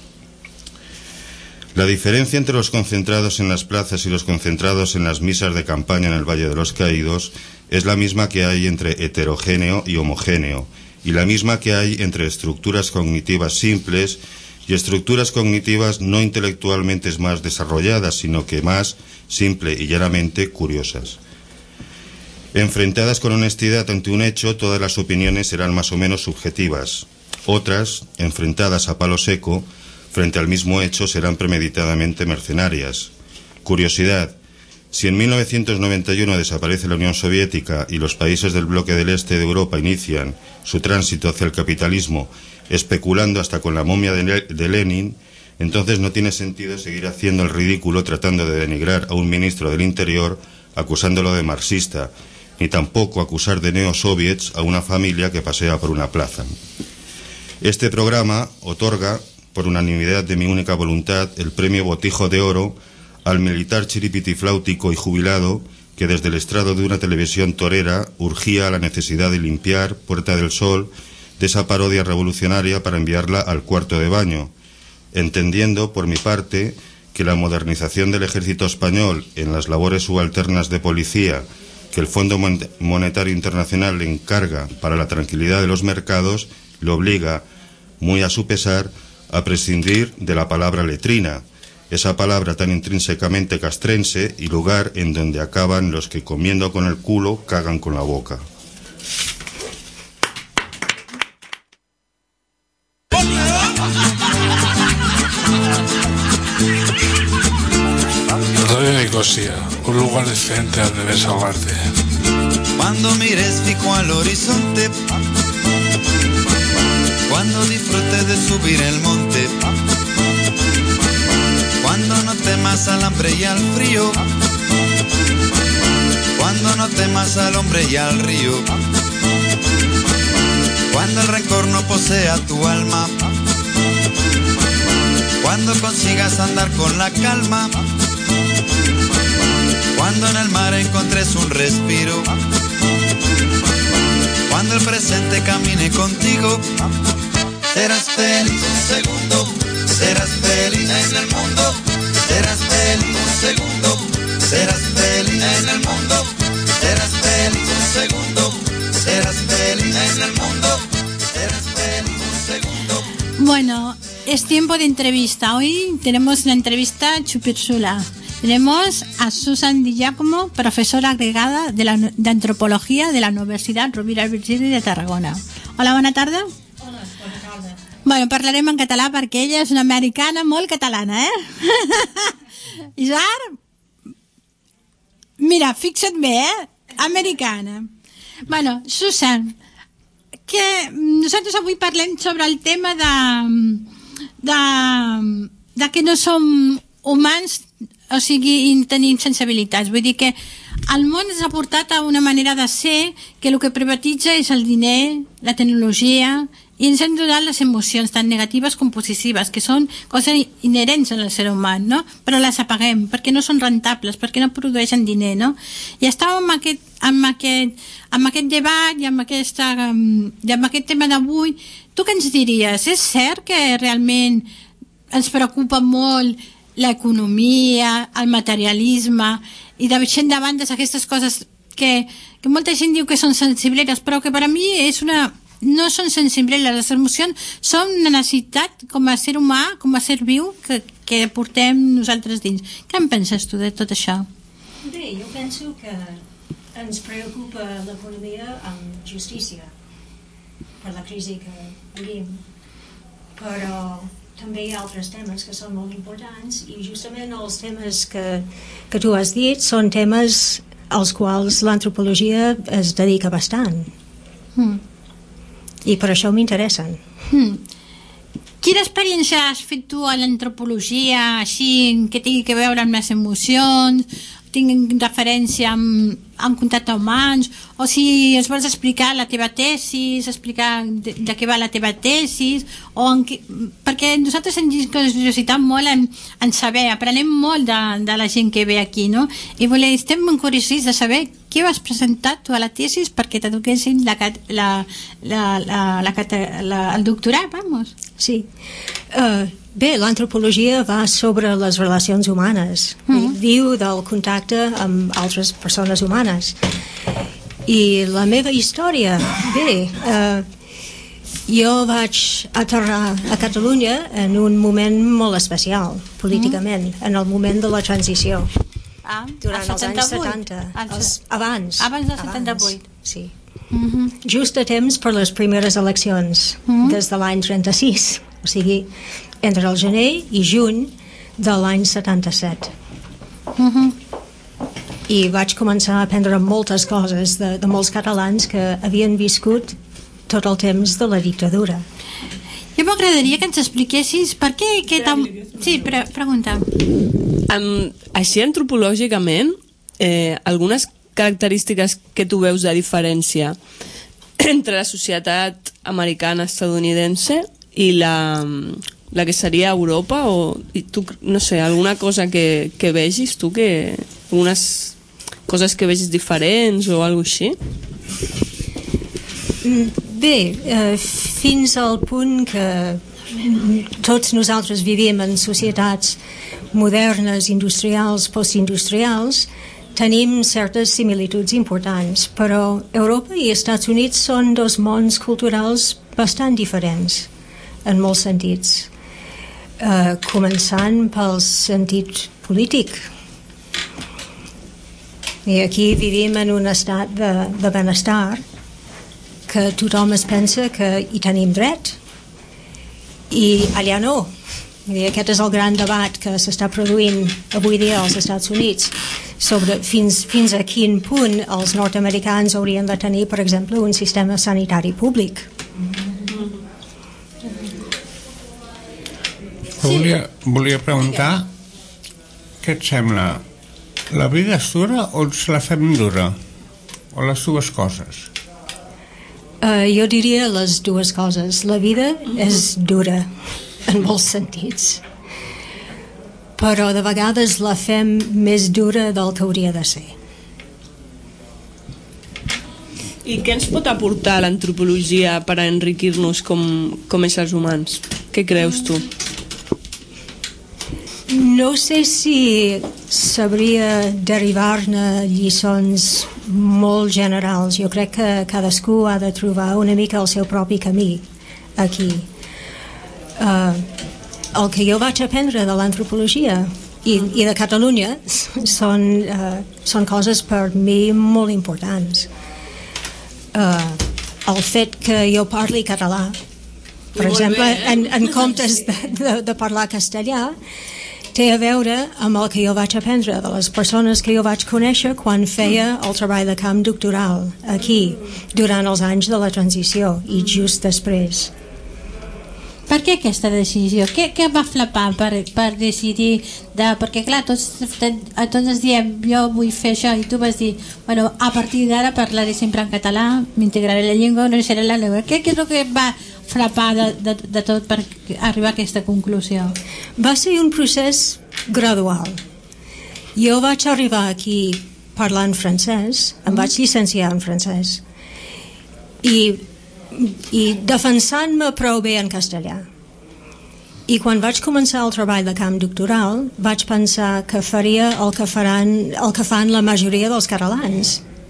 La diferencia entre los concentrados en las plazas y los concentrados en las misas de campaña en el Valle de los Caídos es la misma que hay entre heterogéneo y homogéneo, y la misma que hay entre estructuras cognitivas simples y estructuras cognitivas no intelectualmente más desarrolladas, sino que más simple y llanamente curiosas. Enfrentadas con honestidad ante un hecho, todas las opiniones serán más o menos subjetivas. Otras, enfrentadas a palo seco, frente al mismo hecho, serán premeditadamente mercenarias. Curiosidad: si en mil novecientos noventa y uno desaparece la Unión Soviética y los países del bloque del este de Europa inician su tránsito hacia el capitalismo, especulando hasta con la momia de, de Lenin, entonces no tiene sentido seguir haciendo el ridículo tratando de denigrar a un ministro del Interior acusándolo de marxista, ni tampoco acusar de neosoviets a una familia que pasea por una plaza. Este programa otorga, por unanimidad de mi única voluntad, el premio Botijo de Oro al militar chiripitifláutico y jubilado que desde el estrado de una televisión torera urgía a la necesidad de limpiar Puerta del Sol de esa parodia revolucionaria para enviarla al cuarto de baño, entendiendo, por mi parte, que la modernización del ejército español en las labores subalternas de policía que el Fondo Monetario Internacional le encarga para la tranquilidad de los mercados le obliga, muy a su pesar, a prescindir de la palabra letrina, esa palabra tan intrínsecamente castrense y lugar en donde acaban los que comiendo con el culo cagan con la boca. Radio Nicosia, un lugar decente donde desahogarte. Cuando mires fijo al horizonte, cuando disfrutes de subir el monte, cuando no temas al hambre y al frío, cuando no temas al hombre y al río, cuando el rencor no posea tu alma, cuando consigas andar con la calma, cuando en el mar encontres un respiro, cuando el presente camine contigo, serás feliz un segundo, serás feliz en el mundo, serás feliz un segundo, serás feliz en el mundo, serás feliz un segundo, serás feliz en el mundo, serás feliz un segundo. Bueno, es tiempo de entrevista. Hoy tenemos una entrevista chupirchula. Tenemos a Susan Di Giacomo, profesora agregada de, la, de Antropología de la Universitat Rovira i Virgili de Tarragona. Hola, bona tarda. Hola, bona tarda. Bueno, parlarem en català perquè ella és una americana molt catalana, eh? Isar, mira, fixa't bé, eh? Americana. Bueno, Susan, que nosaltres avui parlem sobre el tema de, de, de que no som humans, o sigui, i tenim sensibilitats. Vull dir que el món ens ha portat a una manera de ser que el que privatitza és el diner, la tecnologia, i ens han donat les emocions tan negatives com positives, que són coses inherents al ser humà, no? Però les apaguem, perquè no són rentables, perquè no produeixen diner, no? I estàvem amb aquest, amb aquest, amb aquest debat i amb, aquesta, i amb aquest tema d'avui. Tu què ens diries? És cert que realment ens preocupa molt l'economia, el materialisme, i deixem de banda aquestes coses que, que molta gent diu que són sensibleres, però que per a mi és una... no són sensibleres, les emocions són una necessitat com a ser humà, com a ser viu que, que portem nosaltres dins. Què en penses tu de tot això? Bé, jo penso que ens preocupa l'economia amb justícia per la crisi que vivim, però també hi ha altres temes que són molt importants i justament els temes que, que tu has dit són temes als quals l'antropologia es dedica bastant. Mm. I per això m'interessen. Hmm. Quina experiència has fet tu a l'antropologia, així, que tingui a veure amb les emocions, tingui referència amb, amb contacte humans, o si es vols explicar la teva tesis, explicar de, de què va la teva tesis, o en què, perquè nosaltres ens curiositat molt en, en saber, aprenem molt de, de la gent que ve aquí, no? I voler, estem molt curiosos de saber què vas presentar tu a la tesis perquè t'adoquessin la, la, la, la, la, la, el doctorat, vamos. Sí. Uh, bé, l'antropologia va sobre les relacions humanes. Mm-hmm. Diu del contacte amb altres persones humanes. I la meva història, bé, uh, jo vaig aterrar a Catalunya en un moment molt especial, políticament, mm-hmm. en el moment de la transició. Ah, durant els anys setanta. Els, abans. Abans del setanta-vuit. Sí. Mm-hmm. Just a temps per les primeres eleccions, mm-hmm. des de l'any trenta-sis, o sigui, entre el gener i juny de l'any setanta-set. Mm-hmm. I vaig començar a aprendre moltes coses de, de molts catalans que havien viscut tot el temps de la dictadura. Jo m'agradaria que ens expliquessis per què... Que tam... Sí, pre pregunta. Um, així antropològicament, eh, algunes característiques que tu veus de diferència entre la societat americana estadounidense i la, la que seria Europa, o i tu, no sé, alguna cosa que, que vegis tu, que algunes coses que vegis diferents o alguna cosa així? Bé, eh, fins al punt que tots nosaltres vivim en societats modernes, industrials, postindustrials, tenim certes similituds importants, però Europa i Estats Units són dos mons culturals bastant diferents, en molts sentits. Uh, començant pel sentit polític. I aquí vivim en un estat de, de benestar que tothom es pensa que hi tenim dret. I allà no. I aquest és el gran debat que s'està produint avui dia als Estats Units sobre fins, fins a quin punt els nord-americans haurien de tenir, per exemple, un sistema sanitari públic. Volia, volia preguntar què et sembla? La vida és dura o ens la fem dura? O les dues coses? Uh, jo diria les dues coses. La vida és dura en molts sentits, però de vegades la fem més dura del que hauria de ser. I què ens pot aportar l'antropologia per a enriquir-nos com, com éssers humans? Què creus tu? No sé si sabria derivar-ne lliçons molt generals. Jo crec que cadascú ha de trobar una mica el seu propi camí aquí. Uh, el que jo vaig aprendre de l'antropologia i, i de Catalunya són, uh, són coses per mi molt importants. Uh, el fet que jo parli català, per exemple, bé, eh? en, en comptes de, de, de parlar castellà, té a veure amb el que jo vaig aprendre de les persones que jo vaig conèixer quan feia el treball de camp doctoral aquí, durant els anys de la transició i just després. Per què aquesta decisió? Què, què va flipar per, per decidir de, perquè clar, tots, tots ens diem jo vull fer això i tu vas dir bueno, a partir d'ara parlaré sempre en català, m'integraré la llengua, no seré la llengua. Què, què és el que va frapar de, de, de tot per arribar a aquesta conclusió? Va ser un procés gradual. Jo vaig arribar aquí parlant francès, em vaig llicenciar en francès i i defensant-me prou bé en castellà. I quan vaig començar el treball de camp doctoral vaig pensar que faria el que, faran, el que fan la majoria dels catalans,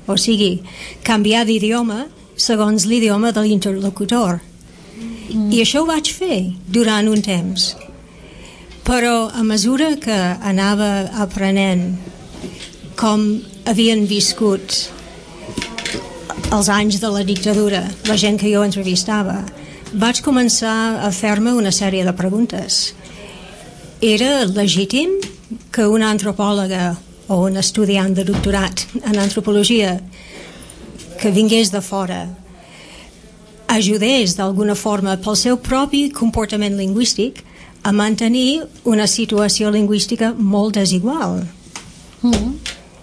o sigui, canviar d'idioma segons l'idioma de l'interlocutor. Mm. I això ho vaig fer durant un temps. Però a mesura que anava aprenent com havien viscut els anys de la dictadura, la gent que jo entrevistava, vaig començar a fer-me una sèrie de preguntes. Era legítim que una antropòloga o un estudiant de doctorat en antropologia que vingués de fora ajudés d'alguna forma pel seu propi comportament lingüístic a mantenir una situació lingüística molt desigual. Mm.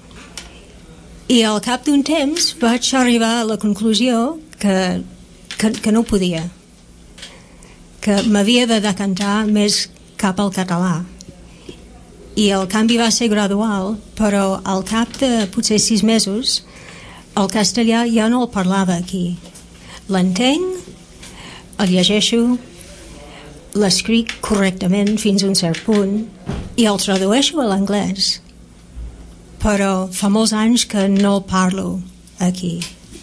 I al cap d'un temps vaig arribar a la conclusió que, que, que no podia, que m'havia de decantar més cap al català. I el canvi va ser gradual, però al cap de potser sis mesos el castellà ja no el parlava aquí. L'entenc, el llegeixo, l'escric correctament fins a un cert punt i el tradueixo a l'anglès, però fa molts anys que no el parlo aquí.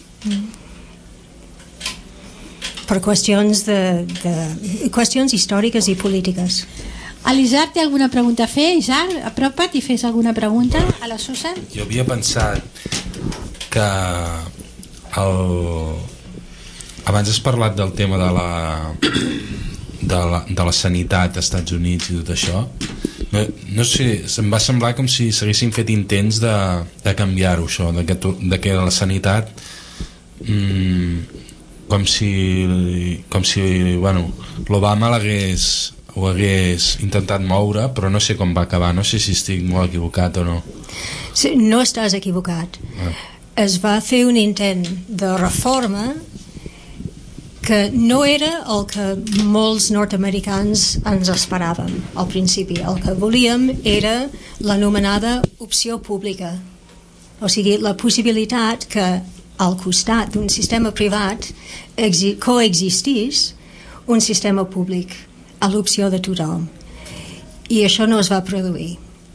Per qüestions de, de qüestions històriques i polítiques. Elisard, té alguna pregunta a fer? Isar, apropa't i fes alguna pregunta a la Susan. Jo havia pensat que el... abans has parlat del tema de la, de la, de la sanitat als Estats Units i tot això. No, no sé, em va semblar com si s'haguessin fet intents de, de canviar-ho, això, de que, de que la sanitat mmm, com si com si, bueno, l'Obama l'hagués ho hagués intentat moure, però no sé com va acabar, no sé si estic molt equivocat o no. Sí, no estàs equivocat. Ah. Es va fer un intent de reforma que no era el que molts nord-americans ens esperàvem al principi. El que volíem era l'anomenada opció pública, o sigui, la possibilitat que al costat d'un sistema privat coexistís un sistema públic a l'opció de tothom, i això no es va produir.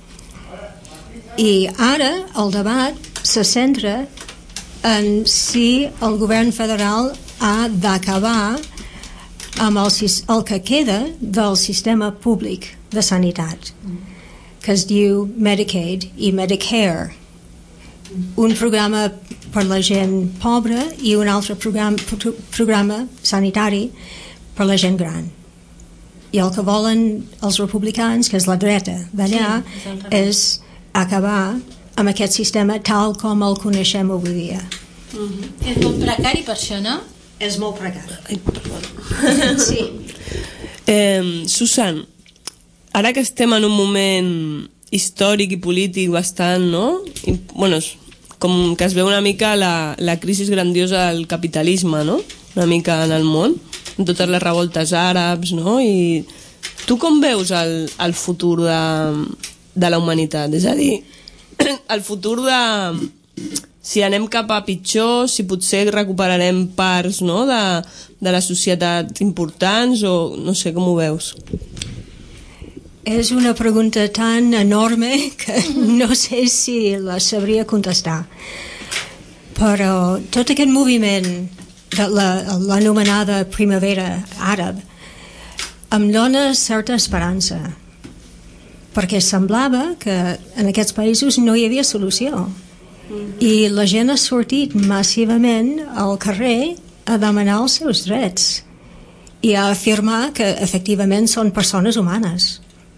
I ara el debat se centra en si el govern federal ha d'acabar amb el, el que queda del sistema públic de sanitat, que es diu Medicaid i Medicare, un programa per la gent pobra i un altre programa, programa sanitari per la gent gran. I el que volen els republicans, que és la dreta d'allà, sí, és acabar amb aquest sistema tal com el coneixem avui dia. Mm-hmm. És molt precari per això, no? És molt precari. Ai, perdó. Sí. Eh, Susan, ara que estem en un moment històric i polític bastant, no? I, bueno, com que es veu una mica la, la crisi grandiosa del capitalisme, no? Una mica en el món, amb totes les revoltes àrabs, no? I tu com veus el, el futur de, de la humanitat? És a dir, el futur de... si anem cap a pitjor, si potser recuperarem parts, no? de, de la societat importants, o no sé, com ho veus? És una pregunta tan enorme que no sé si la sabria contestar. Però tot aquest moviment de l'anomenada primavera àrab em dona certa esperança, perquè semblava que en aquests països no hi havia solució i la gent ha sortit massivament al carrer a demanar els seus drets i a afirmar que efectivament són persones humanes,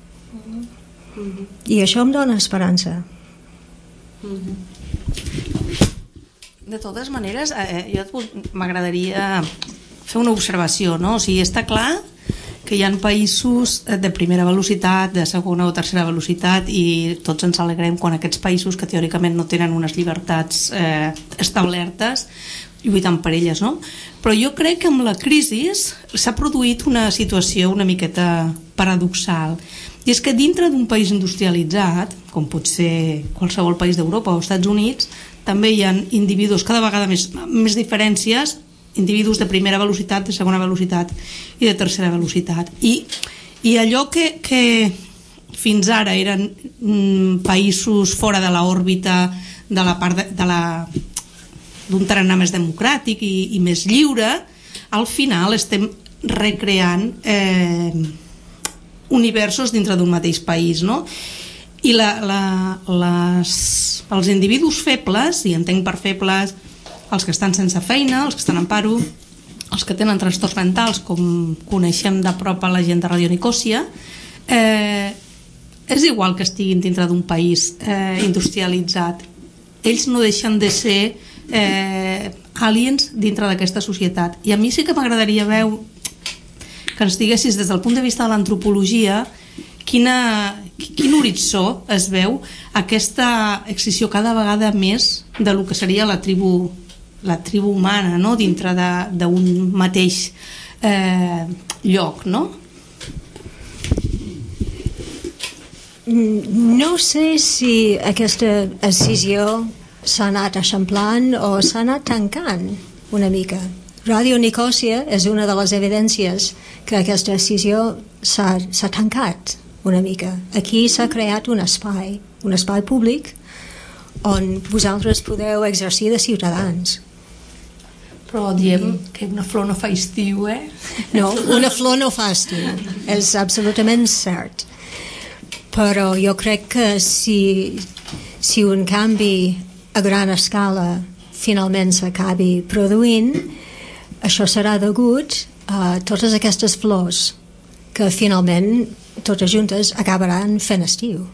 i això em dona esperança. De totes maneres, eh, jo m'agradaria fer una observació, no? O sigui, està clar que hi ha països de primera velocitat, de segona o tercera velocitat, i tots ens alegrem quan aquests països que teòricament no tenen unes llibertats eh, establertes lluitant per elles, no? Però jo crec que amb la crisi s'ha produït una situació una miqueta paradoxal, i és que dintre d'un país industrialitzat, com pot ser qualsevol país d'Europa o Estats Units, també hi ha individus, cada vegada més, més diferències, individus de primera velocitat, de segona velocitat i de tercera velocitat. I, i allò que, que fins ara eren mm, països fora de l'òrbita de la part de, de la d'un tarannà més democràtic i, i més lliure, al final estem recreant eh, universos dintre d'un mateix país, no? I la, la, les, els individus febles, i entenc per febles els que estan sense feina, els que estan en paro, els que tenen trastorns mentals, com coneixem de prop a la gent de Radio Nicòsia, eh, és igual que estiguin dintre d'un país eh, industrialitzat, ells no deixen de ser eh, aliens dintre d'aquesta societat. I a mi sí que m'agradaria veure que ens diguessis des del punt de vista de l'antropologia quina, quin horitzó es veu aquesta excisió cada vegada més de lo que seria la tribu, la tribu humana, no? Dintre d'un mateix eh, lloc, no? No sé si aquesta escissió s'ha anat eixamplant o s'ha anat tancant una mica. Radio Nicòsia és una de les evidències que aquesta escissió s'ha tancat una mica. Aquí s'ha creat un espai, un espai públic on vosaltres podeu exercir de ciutadans. Però diem que una flor no fa estiu, eh? No, una flor no fa estiu, és absolutament cert. Però jo crec que si, si un canvi a gran escala finalment s'acabi produint, això serà degut a totes aquestes flors que finalment totes juntes acabaran fent estiu.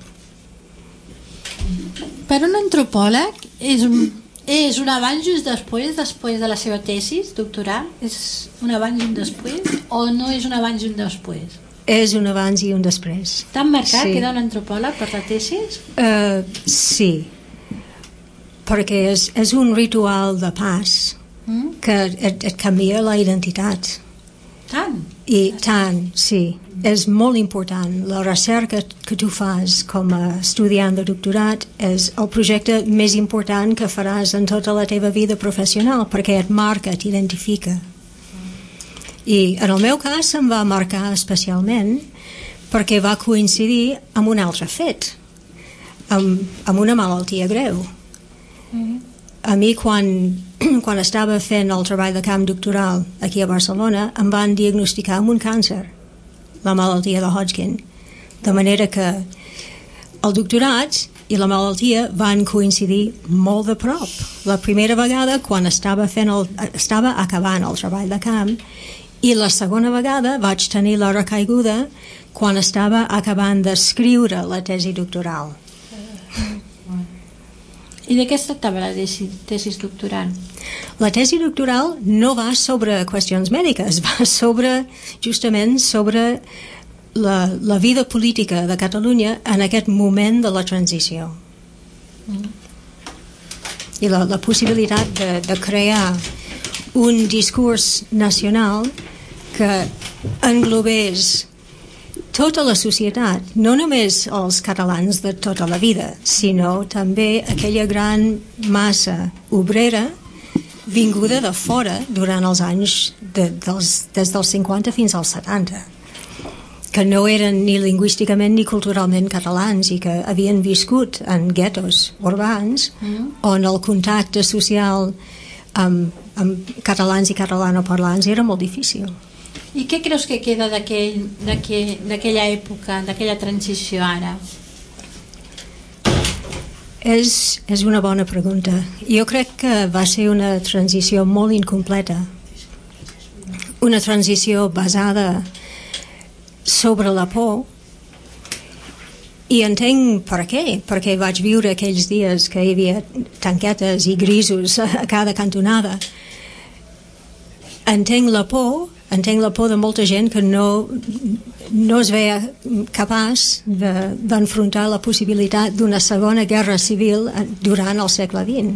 Per un antropòleg és un, és un abans i un després després de la seva tesis doctoral? És un abans i un després o no és un abans i un després? És un abans i un després. Tan marcat Sí. queda un antropòleg per la tesis? Uh, sí, perquè és, és un ritual de pas Mm? que et, et canvia la identitat. Tant? I tant, sí. És molt important. La recerca que tu fas com a estudiant de doctorat és el projecte més important que faràs en tota la teva vida professional, perquè et marca, t'identifica. I en el meu cas se'm va marcar especialment perquè va coincidir amb un altre fet, amb, amb una malaltia greu. Mm. A mi, quan, quan estava fent el treball de camp doctoral aquí a Barcelona, em van diagnosticar amb un càncer, la malaltia de Hodgkin. De manera que el doctorat i la malaltia van coincidir molt de prop. La primera vegada quan estava, fent el, estava acabant el treball de camp, i la segona vegada vaig tenir la recaiguda quan estava acabant d'escriure la tesi doctoral. I de què es tractava la tesi, tesis doctoral? La tesi doctoral no va sobre qüestions mèdiques, va sobre, justament sobre la, la vida política de Catalunya en aquest moment de la transició. Mm. I la, la possibilitat de, de crear un discurs nacional que englobés tota la societat, no només els catalans de tota la vida, sinó també aquella gran massa obrera vinguda de fora durant els anys de, dels, des dels cinquanta fins als setanta, que no eren ni lingüísticament ni culturalment catalans i que havien viscut en guetos urbans Mm. on el contacte social amb, amb catalans i catalanoparlants era molt difícil. I què creus que queda d'aquell, d'aquell, d'aquella època, d'aquella transició ara? És, és una bona pregunta. Jo crec que va ser una transició molt incompleta. Una transició basada sobre la por. I entenc per què, perquè vaig viure aquells dies que hi havia tanquetes i grisos a cada cantonada. Entenc la por, entenc la por de molta gent que no, no es veia capaç de, d'enfrontar la possibilitat d'una segona guerra civil durant el segle vint.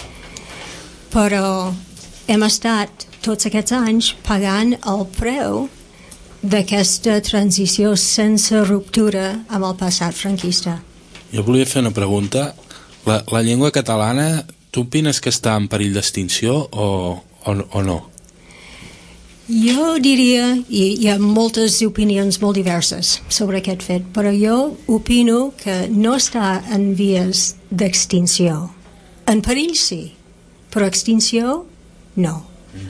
Però hem estat tots aquests anys pagant el preu d'aquesta transició sense ruptura amb el passat franquista. Jo volia fer una pregunta. La, la llengua catalana, tu opines que està en perill d'extinció o, o, o no? Jo diria, i hi ha moltes opinions molt diverses sobre aquest fet, però jo opino que no està en vies d'extinció. En perill sí, però extinció, no.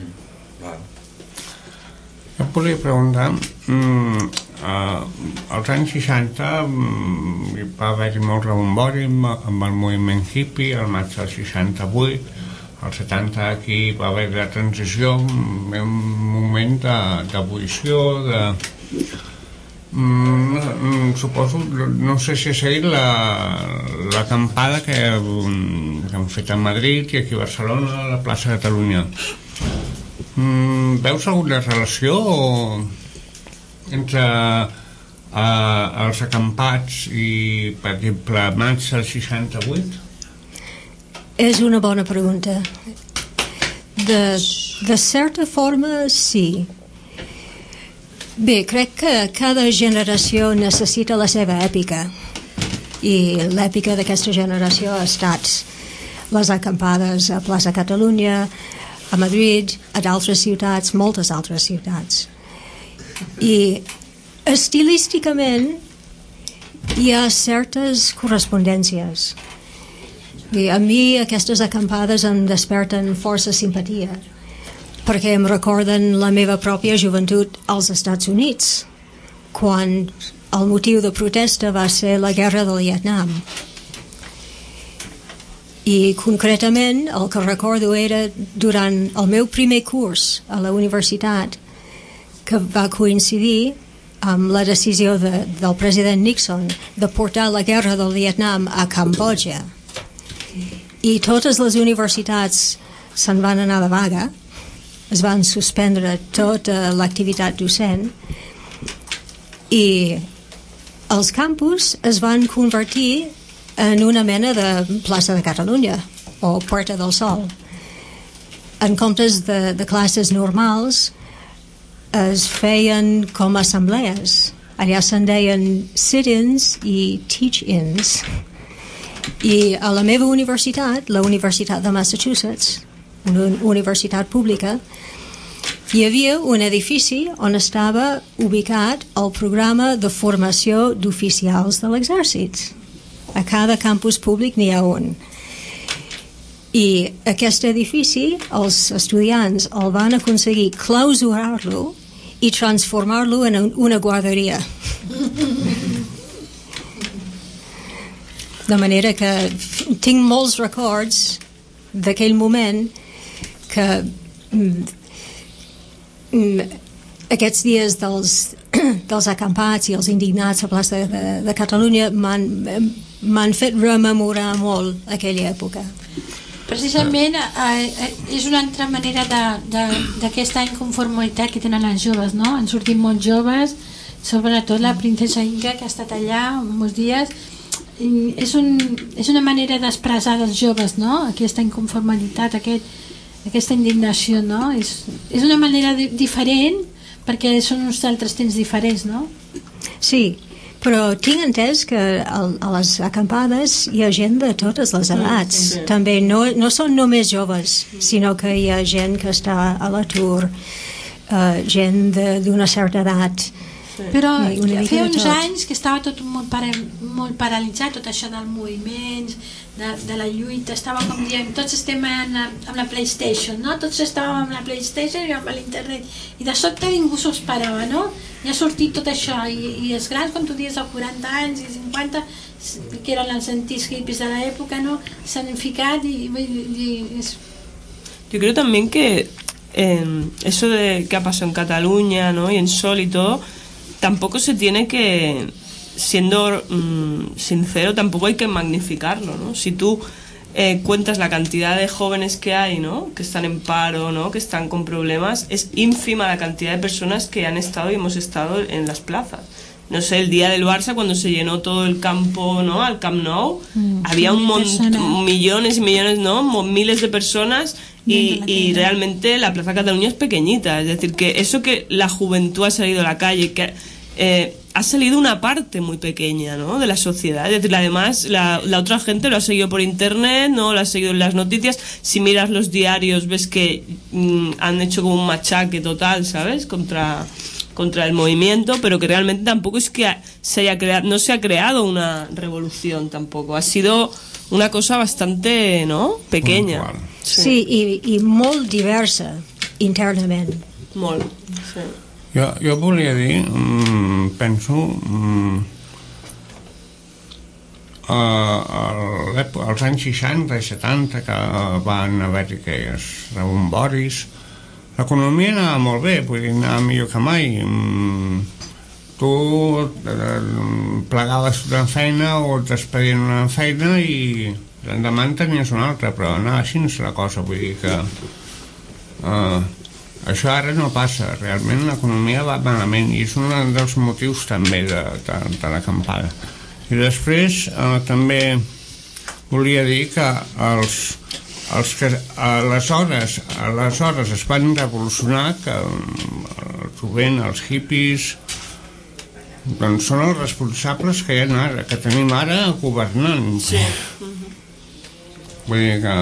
Jo et volia preguntar, mm, uh, als anys seixanta mm, hi va haver-hi molt rebombori amb, amb el moviment hippie, al maig del seixanta-vuit, als setanta aquí va haver la transició, un moment d'ebullició, de... Mm, suposo, no sé si ha seguit la, l'acampada que, que han fet a Madrid i aquí a Barcelona, a la plaça de Catalunya. Mm, veus alguna relació entre uh, els acampats i, per exemple, maig del seixanta-vuit? És una bona pregunta. De, de certa forma, sí. Bé, crec que cada generació necessita la seva èpica i l'èpica d'aquesta generació ha estat les acampades a Plaça Catalunya, a Madrid, a d'altres ciutats, moltes altres ciutats. I estilísticament hi ha certes correspondències. I a mi aquestes acampades em desperten força simpatia, perquè em recorden la meva pròpia joventut als Estats Units, quan el motiu de protesta va ser la guerra del Vietnam. I concretament el que recordo era durant el meu primer curs a la universitat, que va coincidir amb la decisió de, del president Nixon de portar la guerra del Vietnam a Cambodja. I totes les universitats se'n van anar de vaga, es van suspendre tota l'activitat docent i els campus es van convertir en una mena de plaça de Catalunya o Puerta del Sol. En comptes de, de classes normals es feien com assemblees. Allà se'n deien sit-ins i teach-ins. I a la meva universitat, la Universitat de Massachusetts, una universitat pública, hi havia un edifici on estava ubicat el programa de formació d'oficials de l'exèrcit. A cada campus públic n'hi ha un. I aquest edifici, els estudiants el van aconseguir clausurar-lo i transformar-lo en una guarderia. De manera que tinc molts records d'aquell moment que mm, mm, aquests dies dels, dels acampats i els indignats a plaça de, de Catalunya m'han m'han fet rememorar molt aquella època. Precisament eh, és una altra manera d'aquesta inconformitat que tenen els joves, no? Han sortit molts joves, sobretot la princesa Inga, que ha estat allà molts dies. És, un, és una manera d'expressar dels joves, no? Aquesta inconformitat, aquest, aquesta indignació, no? És, és una manera di diferent perquè són uns altres temps diferents, no? Sí, però tinc entès que a, a les acampades hi ha gent de totes les edats. Mm, sí. També no, no són només joves, sinó que hi ha gent que està a l'atur, uh, gent d'una certa edat. Però feia uns anys que estava tot molt, para, molt paralitzat, tot això del moviment, de, de la lluita, estava com dient, tots estem en la, amb la PlayStation, no? Tots estàvem amb la PlayStation i amb l'internet, i de sobte ningú s'ho esperava, no? I ha sortit tot això, i, i els grans, com tu dius, de quaranta anys i cinquanta, que eren els antics hippies de l'època, no? S'han ficat i... i és... Yo creo también que eh, eso de que ha pasado en Cataluña, ¿no? Y en Sol y todo, tampoco se tiene que, siendo mmm, sincero, tampoco hay que magnificarlo, ¿no? Si tú eh, cuentas la cantidad de jóvenes que hay, ¿no? Que están en paro, ¿no? Que están con problemas, es ínfima la cantidad de personas que han estado y hemos estado en las plazas. No sé, el día del Barça, cuando se llenó todo el campo, ¿no? Al Camp Nou, mm, había un montón, millones y millones, ¿no? Miles de personas y, y realmente la Plaza Cataluña es pequeñita. Es decir, que eso que la juventud ha salido a la calle, que eh, ha salido una parte muy pequeña, ¿no? De la sociedad. Es decir, además, la, la otra gente lo ha seguido por internet, ¿no? Lo ha seguido en las noticias. Si miras los diarios, ves que mm, han hecho como un machaque total, ¿sabes? Contra... contra el movimiento, pero que realmente tampoco es que se haya creado, no se ha creado una revolución tampoco, ha sido una cosa bastante, ¿no? Pequeña. Sí, i, i molt diversa internament. Molt, sí. Jo, jo volia dir, mm, penso, mm, uh, als anys seixanta i setanta que van haver-hi aquells rebomboris, l'economia anava molt bé, vull dir, anava millor que mai. Mm, tu eh, plegaves una feina o et despedien una feina i l'endemà en tenies una altra, però anava així la cosa, vull dir que eh, això ara no passa, realment l'economia va malament i és un dels motius també de, de, de l'acampada. I després eh, també volia dir que els, els que aleshores, aleshores es van revolucionar, que el jovent, els hippies, doncs són els responsables que hi ha ara, que tenim ara governant. Sí. Vull dir que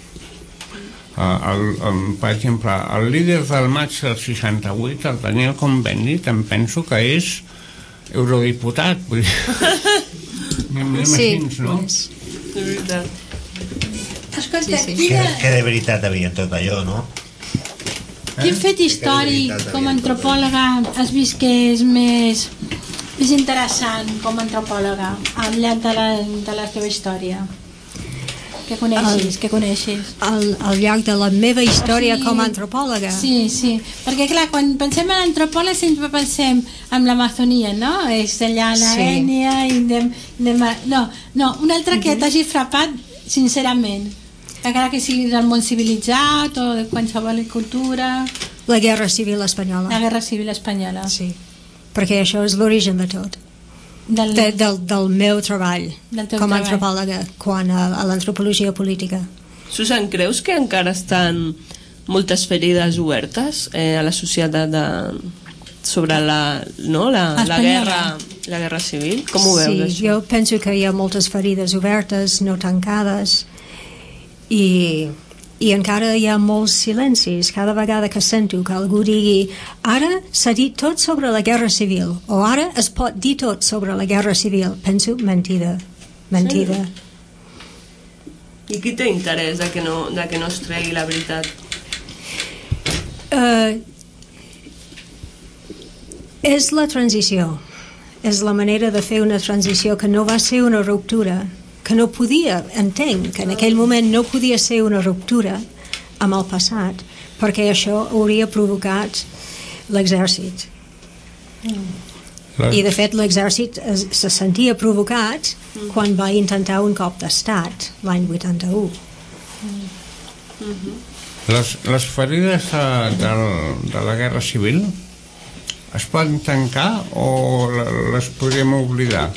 el, el, per exemple, el líder del maig del seixanta-vuit, el Daniel Cohn-Bendit, em penso que és eurodiputat, vull dir. Sí, no? és veritat. Escolta, Sí, sí. quina, Que, que de veritat havia tot allò, no? quin fet històric com a antropòloga has vist que és més, més interessant com a antropòloga al llarg de la, de la teva història? Que coneixis, El- que coneixis. Al, al llarg de la meva història O sigui, com a antropòloga. Sí, sí, perquè clar, quan pensem en antropòleg sempre pensem en l'Amazonia, no? És allà la Sí. ètnia i de, de, no, no, una altra que t'hagi frapat sincerament, encara que sigui del món civilitzat o de qualsevol cultura. La Guerra Civil Espanyola. La Guerra Civil Espanyola. Sí, perquè això és l'origen de tot. Del, de, del, del meu treball del teu com a treball. antropòloga quan a, a l'antropologia política. Susan, creus que encara estan moltes ferides obertes eh, a la societat de, sobre la, no, la, la, Espanyola. guerra, la guerra civil? Com ho veus, Sí, això? jo penso que hi ha moltes ferides obertes, no tancades, i, i encara hi ha molts silencis. Cada vegada que sento que algú digui ara s'ha dit tot sobre la guerra civil o ara es pot dir tot sobre la guerra civil, penso mentida, mentida. I qui té interès de que no, de que no es tregui la veritat? Uh, és la transició, és la manera de fer una transició que no va ser una ruptura, que no podia, entenc, que en aquell moment no podia ser una ruptura amb el passat, perquè això hauria provocat l'exèrcit. I de fet l'exèrcit es- se sentia provocat quan va intentar un cop d'estat l'any vuitanta-u. Les, les ferides de, de, de la guerra civil es poden tancar o le- les podríem oblidar?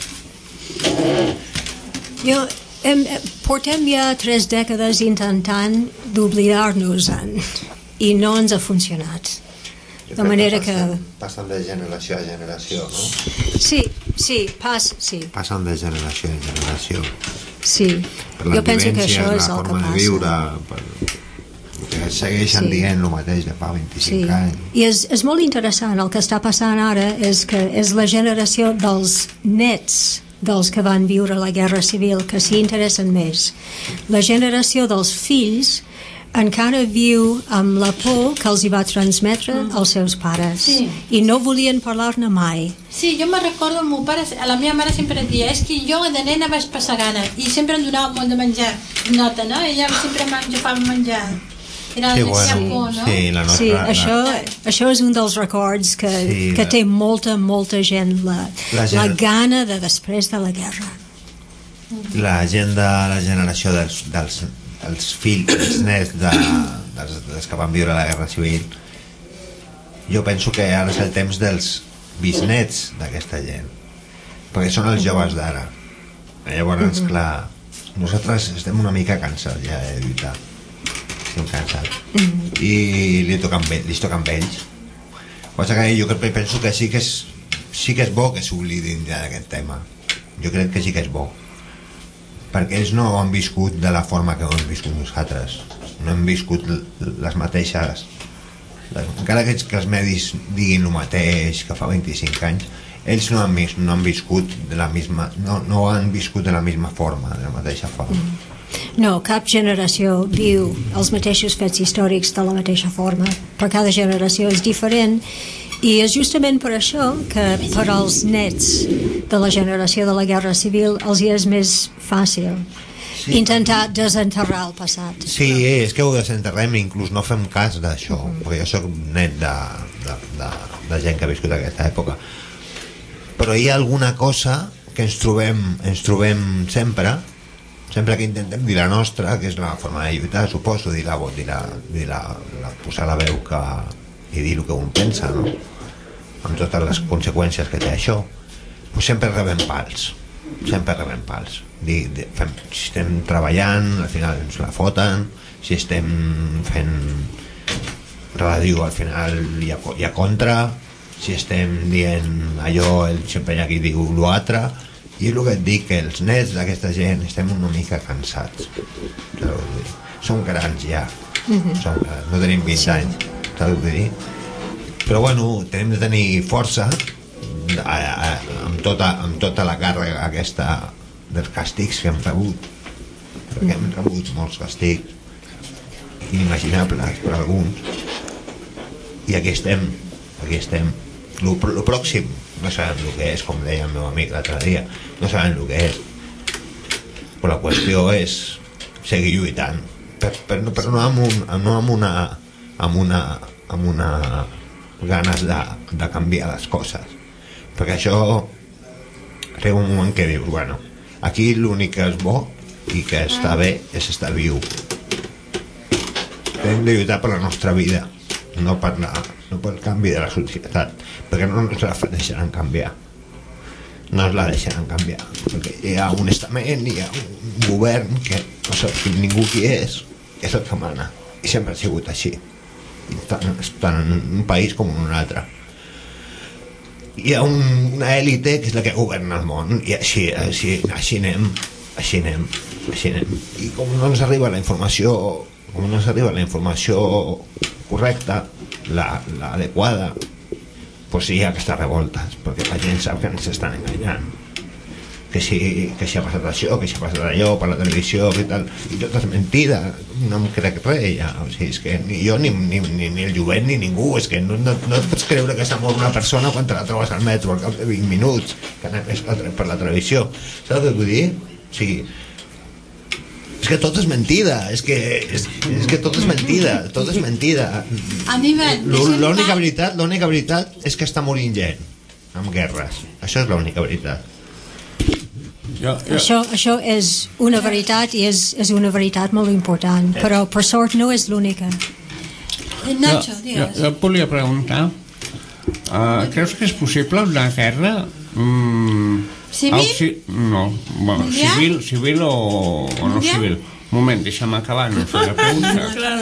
Jo, hem, portem ja tres dècades intentant d'oblidar-nos-en i no ens ha funcionat. De manera que... Passen de generació a generació, no? Sí, sí, pas, sí, Passen de generació en generació. sí. Per les Jo penso que vivències, això és la el que forma de passa. viure, per... que segueixen Sí. dient el mateix de fa vint-i-cinc Sí. anys. I és, és molt interessant, el que està passant ara és que és la generació dels nets dels que van viure la guerra civil que s'hi interessen més. La generació dels fills encara viu amb la por que els hi va transmetre els seus pares Sí. i no volien parlar-ne mai. Sí, jo me recordo, el meu pare, a la meva mare sempre em deia, és que jo de nena vaig passar gana i sempre em donava molt de menjar. Nota, no? Ella sempre m'enjofava menjar. Era Sí, la bueno, meva por, no? sí, la nostra- Sí, la- això, això és un dels records que, Sí, que la- té molta, molta gent, la, La la, gent- gana de després de la guerra. La gent de la generació dels, dels, dels fills, dels nets de, dels, dels que van viure la guerra civil, jo penso que ara és el temps dels bisnets d'aquesta gent, perquè són els joves d'ara. Llavors, Mhm. clar, nosaltres estem una mica cansats ja de lluitar, estem cansats, i li toca amb, ell- li toca amb ells. Cosa que jo crec, penso que sí que és, sí que és bo que s'oblidin ja d'aquest tema. Jo crec que sí que és bo, perquè ells no han viscut de la forma que ho hem viscut nosaltres, no hem viscut l- les mateixes, encara que, que els medis diguin el mateix que fa vint-i-cinc anys, ells no han, vis, no han viscut de la misma, no, no han viscut de la misma forma, de la mateixa forma. No, cap generació viu els mateixos fets històrics de la mateixa forma. Per cada generació és diferent i és justament per això que per als nets de la generació de la Guerra Civil els hi és més fàcil sí. intentar desenterrar el passat. Sí, és que ho desenterrem i inclús no fem cas d'això, uh-huh. perquè jo soc net de, de, de, de gent que ha viscut aquesta època. Però hi ha alguna cosa que ens trobem, ens trobem sempre, sempre que intentem dir la nostra, que és la forma de lluitar, suposo, dir la vot, dir la, dir la, la, posar la veu que, i dir el que un pensa, no? Amb totes les conseqüències que té això, pues sempre rebem pals, sempre rebem pals. Dir, dir, fem, si estem treballant, al final ens la foten, si estem fent ràdio, al final hi ha, hi ha contra, si estem dient allò, el sempre hi ha qui diu l'altre, i és el que et dic, que els nets d'aquesta gent estem una mica cansats. Som grans ja, som grans, no tenim vint anys, saps què dir? Però bueno, tenim de tenir força a, a, amb, tota, amb tota la càrrega aquesta dels castigs que hem rebut, perquè hem rebut molts castigs inimaginables per alguns, i aquí estem, aquí estem. Lo, lo pròxim no sabem el que és, com deia el meu amic l'altre dia, no sabem el que és, però la qüestió és seguir lluitant, per, per, per no amb, un, no amb una amb una, amb una ganes de, de canviar les coses, perquè això arriba un moment que diu, bueno, aquí l'únic que és bo i que està bé és estar viu. Hem de lluitar per la nostra vida, no per, la, no per el canvi de la societat, perquè no ens la deixaran canviar, no ens la deixaran canviar, perquè hi ha un estament, hi ha un govern que no sap ningú qui és, és el que mana, i sempre ha sigut així, tant, tant en un país com en un altre. Hi ha un, una èlite que és la que governa el món, i així, així, així anem, així anem, així anem, i com no ens arriba la informació, com no ens arriba la informació correcta, la, la adequada, pues hi ha aquestes revoltes, perquè la gent sap que ens estan enganyant, que si, que si ha passat això, que si ha passat allò per la televisió i tal, i tot és mentida, no em crec res ja, o sigui, és que ni jo ni, ni, ni, ni el jovent ni ningú, és que no, no, no et pots creure que s'ha mort una persona quan te la trobes al metro al cap de vint minuts, que anem per la televisió, saps què vull dir? O sigui, és que tot és mentida, és que, és, és que tot és mentida, tot és mentida. L'única veritat, l'única veritat és que està morint gent amb guerres, això és l'única veritat. Jo, jo. Això, això és una veritat i és, és una veritat molt important, però per sort no és l'única. Nacho, jo, jo, jo et volia preguntar, uh, creus que és possible una guerra mm, civil? Si, no, bueno, civil, civil o, o no civil? Un moment, deixa'm acabar, no fer la pregunta. Claro.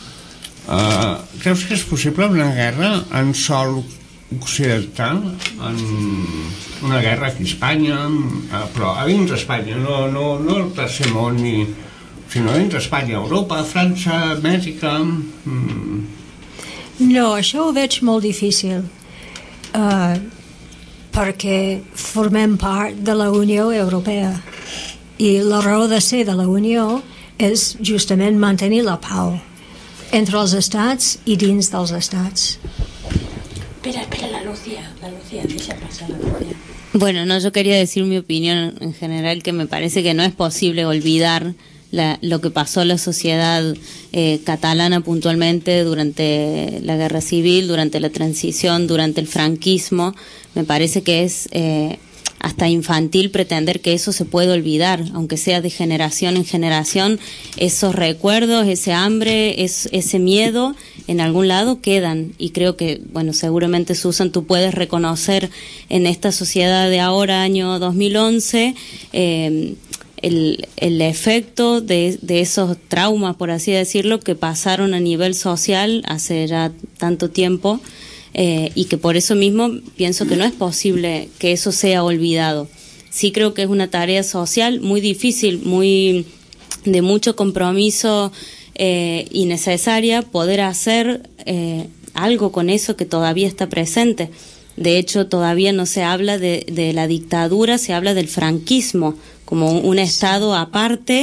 Uh, creus que és possible una guerra en sol occidental, en una guerra aquí a Espanya, uh, però a dins d'Espanya, no, no, no el tercer món, ni, sinó dins d'Espanya, Europa, França, Amèrica... Mm. No, això ho veig molt difícil, uh, perquè formem part de la Unió Europea i la raó de ser de la Unió és justament mantenir la pau entre els estats i dins dels estats. Espera, espera, la Lucía, la Lucía, deja pasar la Lucía. Bueno, no, yo quería decir mi opinión en general, que me parece que no es posible olvidar la, lo que pasó a la sociedad eh, catalana puntualmente durante la guerra civil, durante la transición, durante el franquismo. Me parece que es eh, hasta infantil pretender que eso se puede olvidar, aunque sea de generación en generación. Esos recuerdos, ese hambre, es, ese miedo en algún lado quedan, y creo que, bueno, seguramente Susan, tú puedes reconocer en esta sociedad de ahora, año dos mil once, eh, el, el efecto de, de esos traumas, por así decirlo, que pasaron a nivel social hace ya tanto tiempo, eh, y que por eso mismo pienso que no es posible que eso sea olvidado. Sí creo que es una tarea social muy difícil, muy de mucho compromiso eh, y necesaria poder hacer eh, algo con eso que todavía está presente. De hecho, todavía no se habla de, de la dictadura, se habla del franquismo como un, un estado aparte,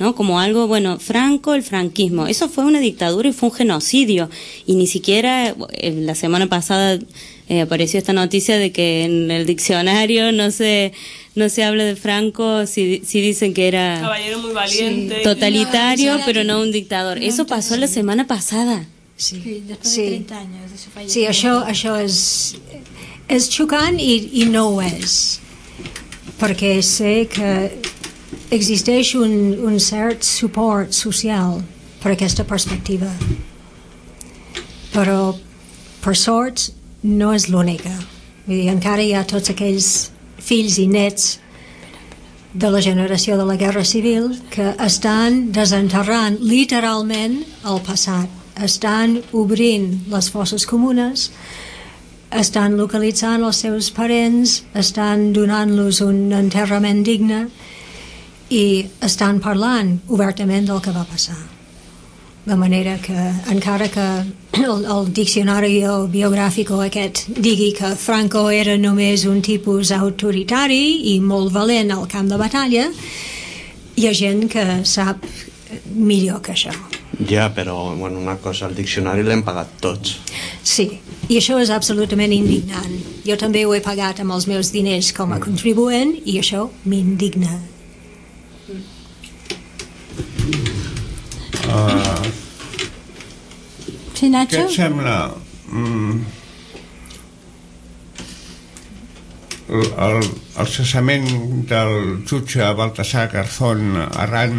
¿no? Como algo, bueno, Franco, el franquismo, eso fue una dictadura y fue un genocidio, y ni siquiera eh, la semana pasada eh, apareció esta noticia de que en el diccionario no se no se habla de Franco si, si dicen que era caballero muy valiente, sí, totalitario, pero no un dictador. Eso pasó la semana pasada. Sí, Sí, després Sí. de trenta anys de su fallecimiento. Sí, això, això és, és xocant i, i no ho és, perquè sé que existeix un, un cert suport social per aquesta perspectiva, però per sort no és l'única. Vull dir, encara hi ha tots aquells fills i nets de la generació de la Guerra Civil que estan desenterrant literalment el passat, estan obrint les fosses comunes, estan localitzant els seus parents, estan donant-los un enterrament digne i estan parlant obertament del que va passar. De manera que, encara que el, el diccionari biogràfic aquest digui que Franco era només un tipus autoritari i molt valent al camp de batalla, hi ha gent que sap millor que això. Ja, però bueno, una cosa, el diccionari l'hem pagat tots. Sí, i això és absolutament indignant. Jo també ho he pagat amb els meus diners com a contribuent i això m'indigna. Uh, sí, Nacho? Què et sembla mm, el, el, el cessament del jutge Baltasar Garzón arran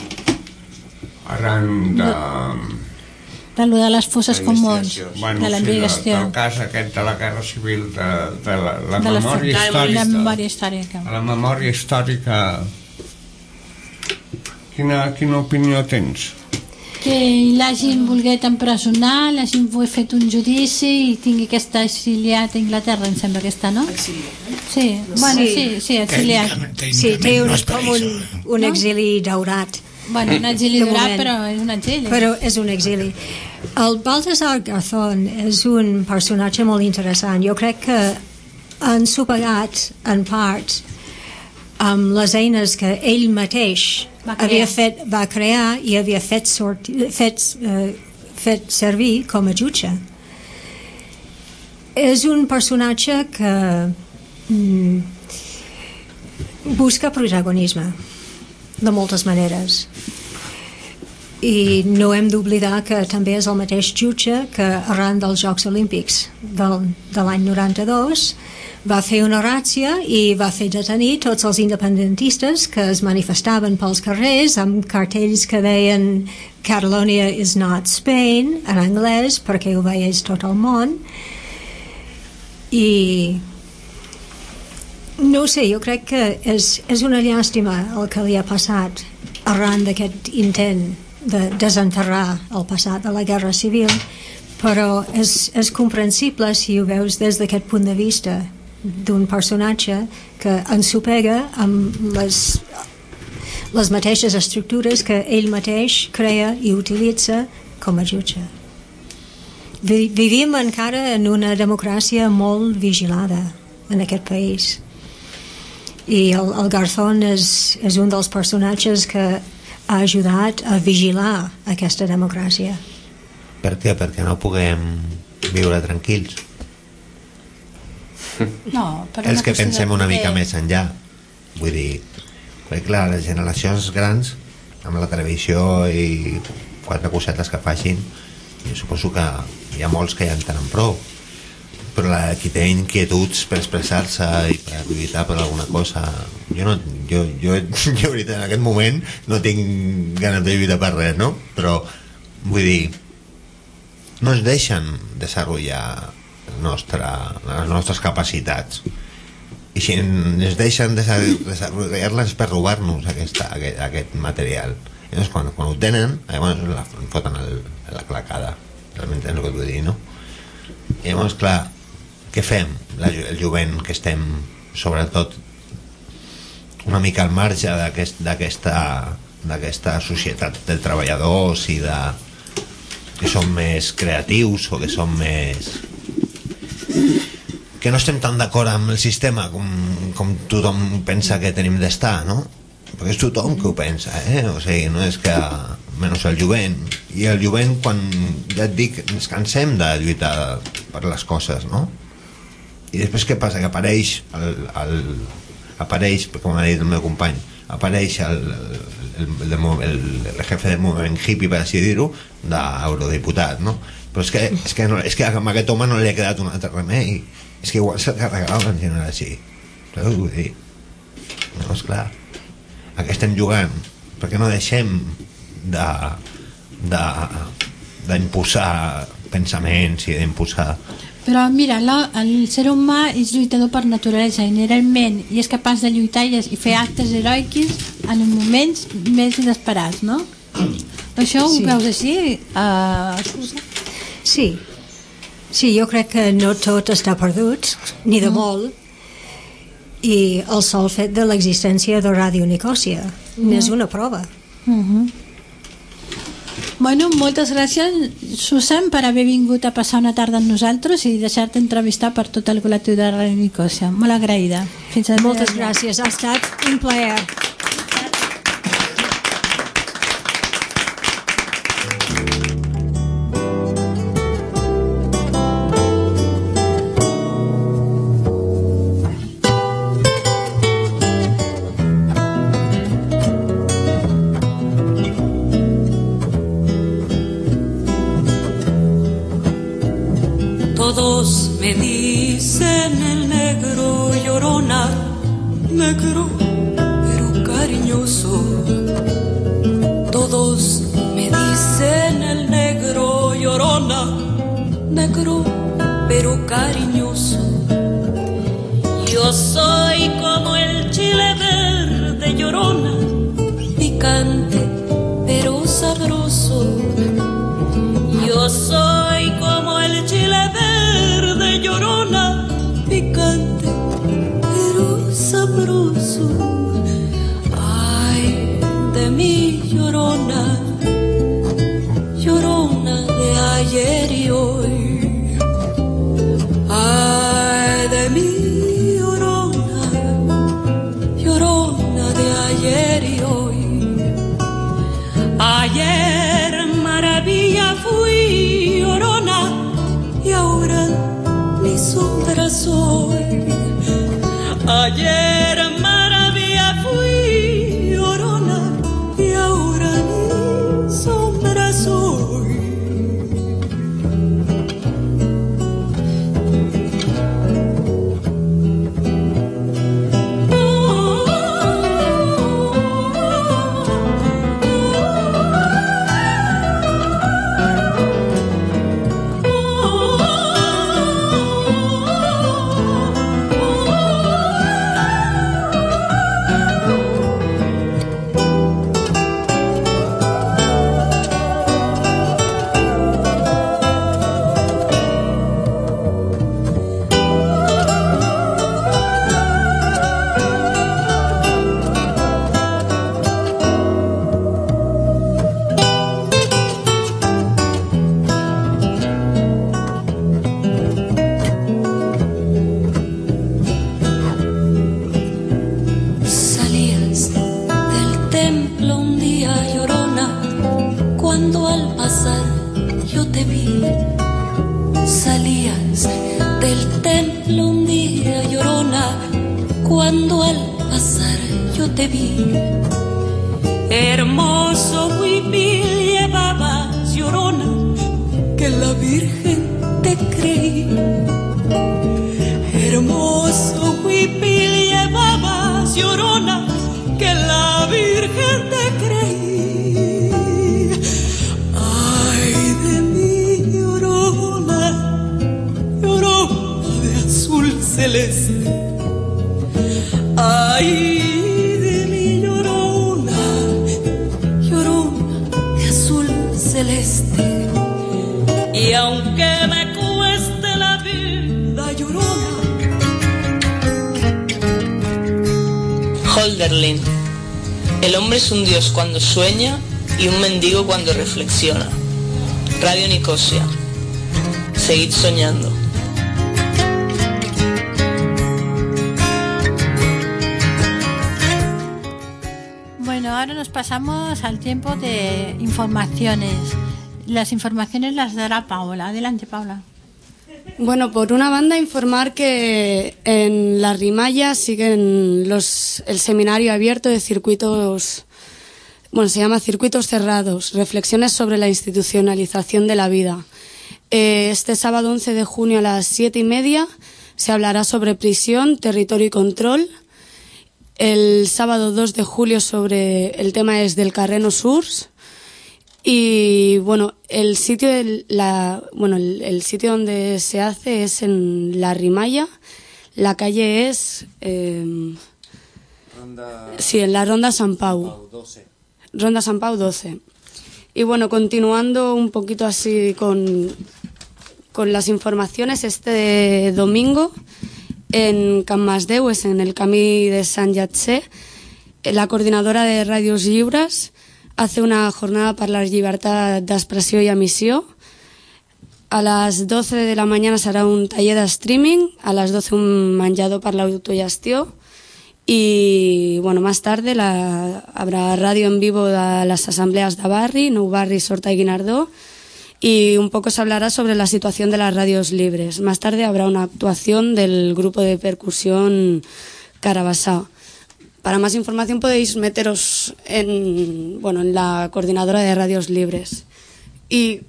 arran de, De lo de les fosses comuns, bueno, de la sí, investigació. del cas aquest de la Guerra Civil, de, de la, la de memòria la, històrica, la memòria històrica. la memòria històrica. Quina, quina opinió tens? Que l'hagin volgut empresonar, l'hagin fet un judici i tingui que estar exiliat a Inglaterra, em sembla que està, no? Sí, bueno, sí, sí, exiliat. Sí, té un, com un, un exili daurat. Bueno, un exili De daurat, moment. però és un exili. Però és un exili. El Baltasar Garzón és un personatge molt interessant. Jo crec que han sopegat, en part, amb les eines que ell mateix Va crear. havia fet, va crear i havia fet, sortir, fet, eh, fet servir com a jutge. És un personatge que mm, busca protagonisme de moltes maneres, i no hem d'oblidar que també és el mateix jutge que arran dels Jocs Olímpics del, de l'any noranta-dos va fer una ràtzia i va fer detenir tots els independentistes que es manifestaven pels carrers amb cartells que deien Catalonia is not Spain en anglès perquè ho veiés tot el món. I no ho sé, jo crec que és, és una llàstima el que li ha passat arran d'aquest intent de desenterrar el passat de la Guerra Civil, però és, és comprensible si ho veus des d'aquest punt de vista d'un personatge que ensopega amb les, les mateixes estructures que ell mateix crea i utilitza com a jutge. Vi- Vivim encara en una democràcia molt vigilada en aquest país, i el, el Garzón és, és un dels personatges que ha ajudat a vigilar aquesta democràcia. Per què? Perquè no puguem viure tranquils. No, per Els una que qüestió pensem de una mica poder. més enllà. Vull dir, perquè clar, les generacions grans amb la televisió i quatre cosetes que facin, jo suposo que hi ha molts que ja en tenen prou, però la, qui té inquietuds per expressar-se i per lluitar per alguna cosa, jo no, jo, jo, jo veritat, en aquest moment no tinc ganes de lluitar per res, no? Però vull dir, no ens deixen desenvolupar el nostre, les nostres capacitats, i si ens deixen desenvolupar-les per robar-nos aquesta, aquest, aquest material. I llavors quan, quan ho tenen, llavors la foten el, la clacada, realment és el que et vull dir, no? I llavors, clar, què fem? La, el jovent que estem, sobretot, una mica al marge d'aquesta d'aquesta societat dels treballadors i de que som més creatius o que som més que no estem tan d'acord amb el sistema com, com tothom pensa que tenim d'estar, no? perquè és tothom que ho pensa, eh? O sigui, no és que menys el jovent, i el jovent, quan ja et dic, ens cansem de lluitar per les coses, no? I després què passa? Que apareix el, el, apareix, com ha dit el meu company, apareix el, el, el, el, el jefe del moviment hippie, per així dir-ho, d'eurodiputat, no? Però és que, és que, no, és que a aquest home no li ha quedat un altre remei, és que igual se'l carregaven si no era així. Saps què vull dir? No, esclar, a què estem jugant? Per què no deixem de d'imposar pensaments i d'imposar... Però mira, la, el ser humà és lluitador per naturalesa inherentment, i és capaç de lluitar i, i fer actes heroics en moments més inesperats, no? Això ho Sí. veus així? Uh, Sí, sí, jo crec que no tot està perdut, ni de Mm. molt, i el sol fet de l'existència de Ràdio Nicòsia Mm. n'és una prova. Uh-huh. Bueno, moltes gràcies, Susan, per haver vingut a passar una tarda amb nosaltres i deixar-te entrevistar per tot el col·lectiu de Ràdio Nicòsia. Molt agraïda. Fins a Moltes gràcies, ha estat un plaer. Todos me dicen el negro llorona, negro pero cariñoso. Todos me dicen el negro llorona, negro pero cariñoso. Yo soy como el chile verde llorona, picante pero sabroso. Yo soy como el chile verde llorona, picante pero sabroso. Ay de mi llorona, llorona de ayer y hoy. Ay de mi llorona, llorona de ayer y hoy. Ayer maravilla fui llorona y ahora mi sombra soy. Ayer maravilla fui llorona y ahora mi sombra soy. Salías del templo un día llorona, cuando al pasar yo te vi. Salías del templo un día llorona, cuando al pasar yo te vi. Hermoso huipil llevabas llorona, que la Virgen te creí. Hermoso huipil llevabas llorona, que la Virgen te creí. Ay de mi llorona, llorona de azul celeste. Ay de mi llorona, llorona de azul celeste. Y aunque me cueste la vida llorona. Holderlin. El hombre es un dios cuando sueña y un mendigo cuando reflexiona. Radio Nicosia. Seguid soñando. ahora nos pasamos al tiempo de informaciones. Las informaciones las dará Paula. Adelante, Paula. Bueno, por una banda informar que en la Rimalla siguen los el seminario abierto de circuitos, bueno, se llama Circuitos Cerrados, reflexiones sobre la institucionalización de la vida. Eh, este sábado once de junio a las siete y media se hablará sobre prisión, territorio y control. El sábado dos de julio sobre el tema es del Carreno Surs. Y bueno, el sitio de la, bueno, el, el sitio donde se hace es en la Rimalla. La calle es eh, Ronda... sí, en la Ronda San Pau. doce. Ronda San Pau doce. Y bueno, continuando un poquito así con, con las informaciones, este domingo en Can Masdeu, es en el Camí de Sant Jatse, la coordinadora de Ràdios Lliures hace una jornada per la llibertat d'expressió i emissió. A les doce de la mañana serà un taller de streaming, a las doce un menjador per l'autogestió y bueno, más tarde la, habrá radio en vivo de las asambleas de barri, Nou Barri, Sorta y Guinardó, y un poco se hablará sobre la situación de las radios libres. Más tarde habrá una actuación del grupo de percusión Carabassá. Para más información podéis meteros en, bueno, en la coordinadora de radios libres. Y,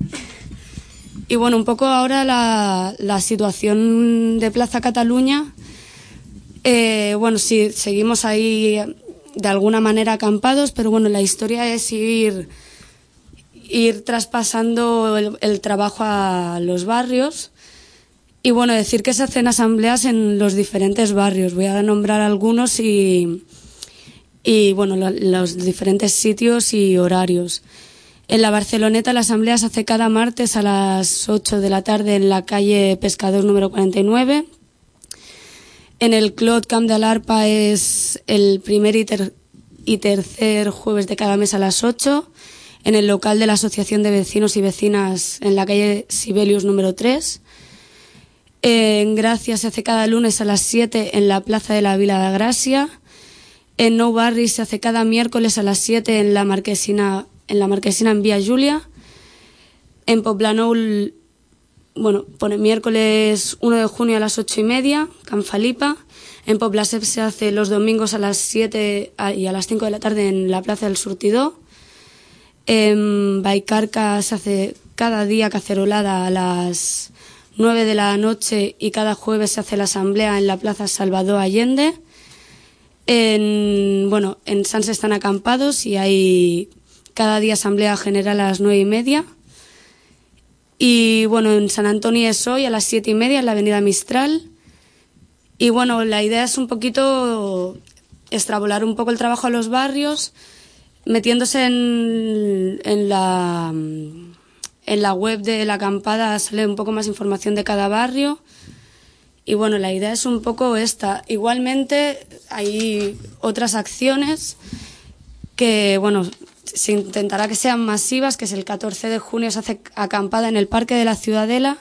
y bueno, un poco ahora la, la situación de Plaza Cataluña. Eh, bueno, sí, seguimos ahí de alguna manera acampados, pero bueno, la historia es ir, ir traspasando el, el trabajo a los barrios. Y bueno, decir que se hacen asambleas en los diferentes barrios. Voy a nombrar algunos y, y bueno, lo, los diferentes sitios y horarios. En la Barceloneta la asamblea se hace cada martes a las ocho de la tarde en la calle Pescador número cuarenta y nueve. En el Clot Camp de l'Arpa es el primer y, ter, y tercer jueves de cada mes a las ocho. En el local de la Asociación de Vecinos y Vecinas en la calle Sibelius número tres. En Gracia se hace cada lunes a las siete en la Plaza de la Vila de Gràcia. En Nou Barri se hace cada miércoles a las siete en la Marquesina en la Marquesina en Vía Júlia. En Poblenou, bueno, pone miércoles uno de junio a las ocho y media, Can Falipa. En Poblasep se hace los domingos a las siete y a las cinco de la tarde en la Plaza del Surtidor. En Baicarca se hace cada día cacerolada a las nueve de la noche y cada jueves se hace la asamblea en la Plaza Salvador Allende. En, bueno, en Sants están acampados y hay cada día asamblea general a las nueve y media. Y bueno, en San Antonio es hoy a las siete y media en la Avenida Mistral. Y bueno, la idea es un poquito extrapolar un poco el trabajo a los barrios, metiéndose en, en la... En la web de la acampada sale un poco más información de cada barrio. Y bueno, la idea es un poco esta. Igualmente hay otras acciones que, bueno, se intentará que sean masivas, que es el catorce de junio se hace acampada en el Parque de la Ciudadela.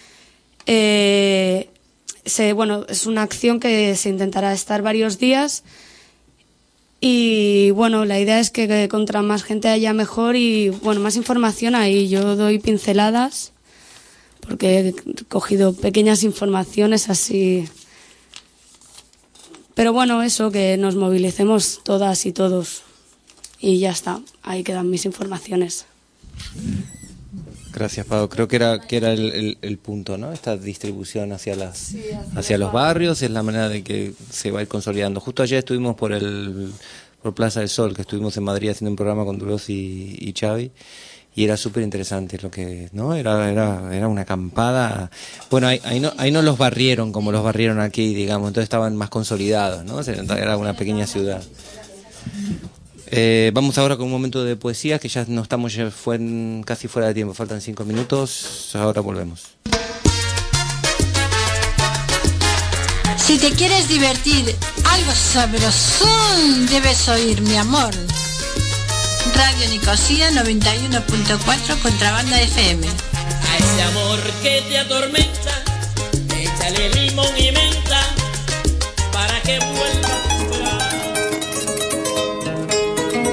Eh, se, bueno, es una acción que se intentará estar varios días. Y bueno, la idea es que, que contra más gente haya mejor y bueno, más información ahí. Yo doy pinceladas porque he cogido pequeñas informaciones así. Pero bueno, eso, que nos movilicemos todas y todos. Y ya está, ahí quedan mis informaciones. Gracias, Pau. Creo que era que era el, el, el punto, ¿no? Esta distribución hacia las Sí, hacia hacia los los barrios es la manera de que se va a ir consolidando. Justo ayer estuvimos por el por Plaza del Sol, que estuvimos en Madrid haciendo un programa con Duros y, y Xavi, y era súper interesante lo que, ¿no? Era era era una acampada. Bueno, ahí, ahí no ahí no los barrieron como los barrieron aquí, digamos, entonces estaban más consolidados, ¿no? Era una pequeña ciudad. Eh, vamos ahora con un momento de poesía, que ya no estamos ya fue, casi fuera de tiempo, faltan cinco minutos, ahora volvemos. Si te quieres divertir, algo sabrosón debes oír, mi amor. Radio Nicosia noventa y uno punto cuatro, Contrabanda F M. A ese amor que te atormenta, échale limón y menta para que vuelva a curar.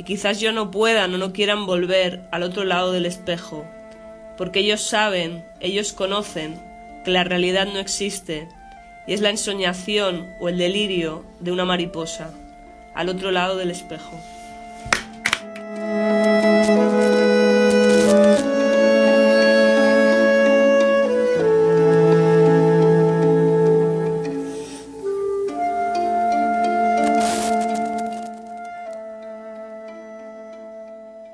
y quizás yo no puedan o no quieran volver al otro lado del espejo, porque ellos saben, ellos conocen que la realidad no existe y es la ensoñación o el delirio de una mariposa al otro lado del espejo.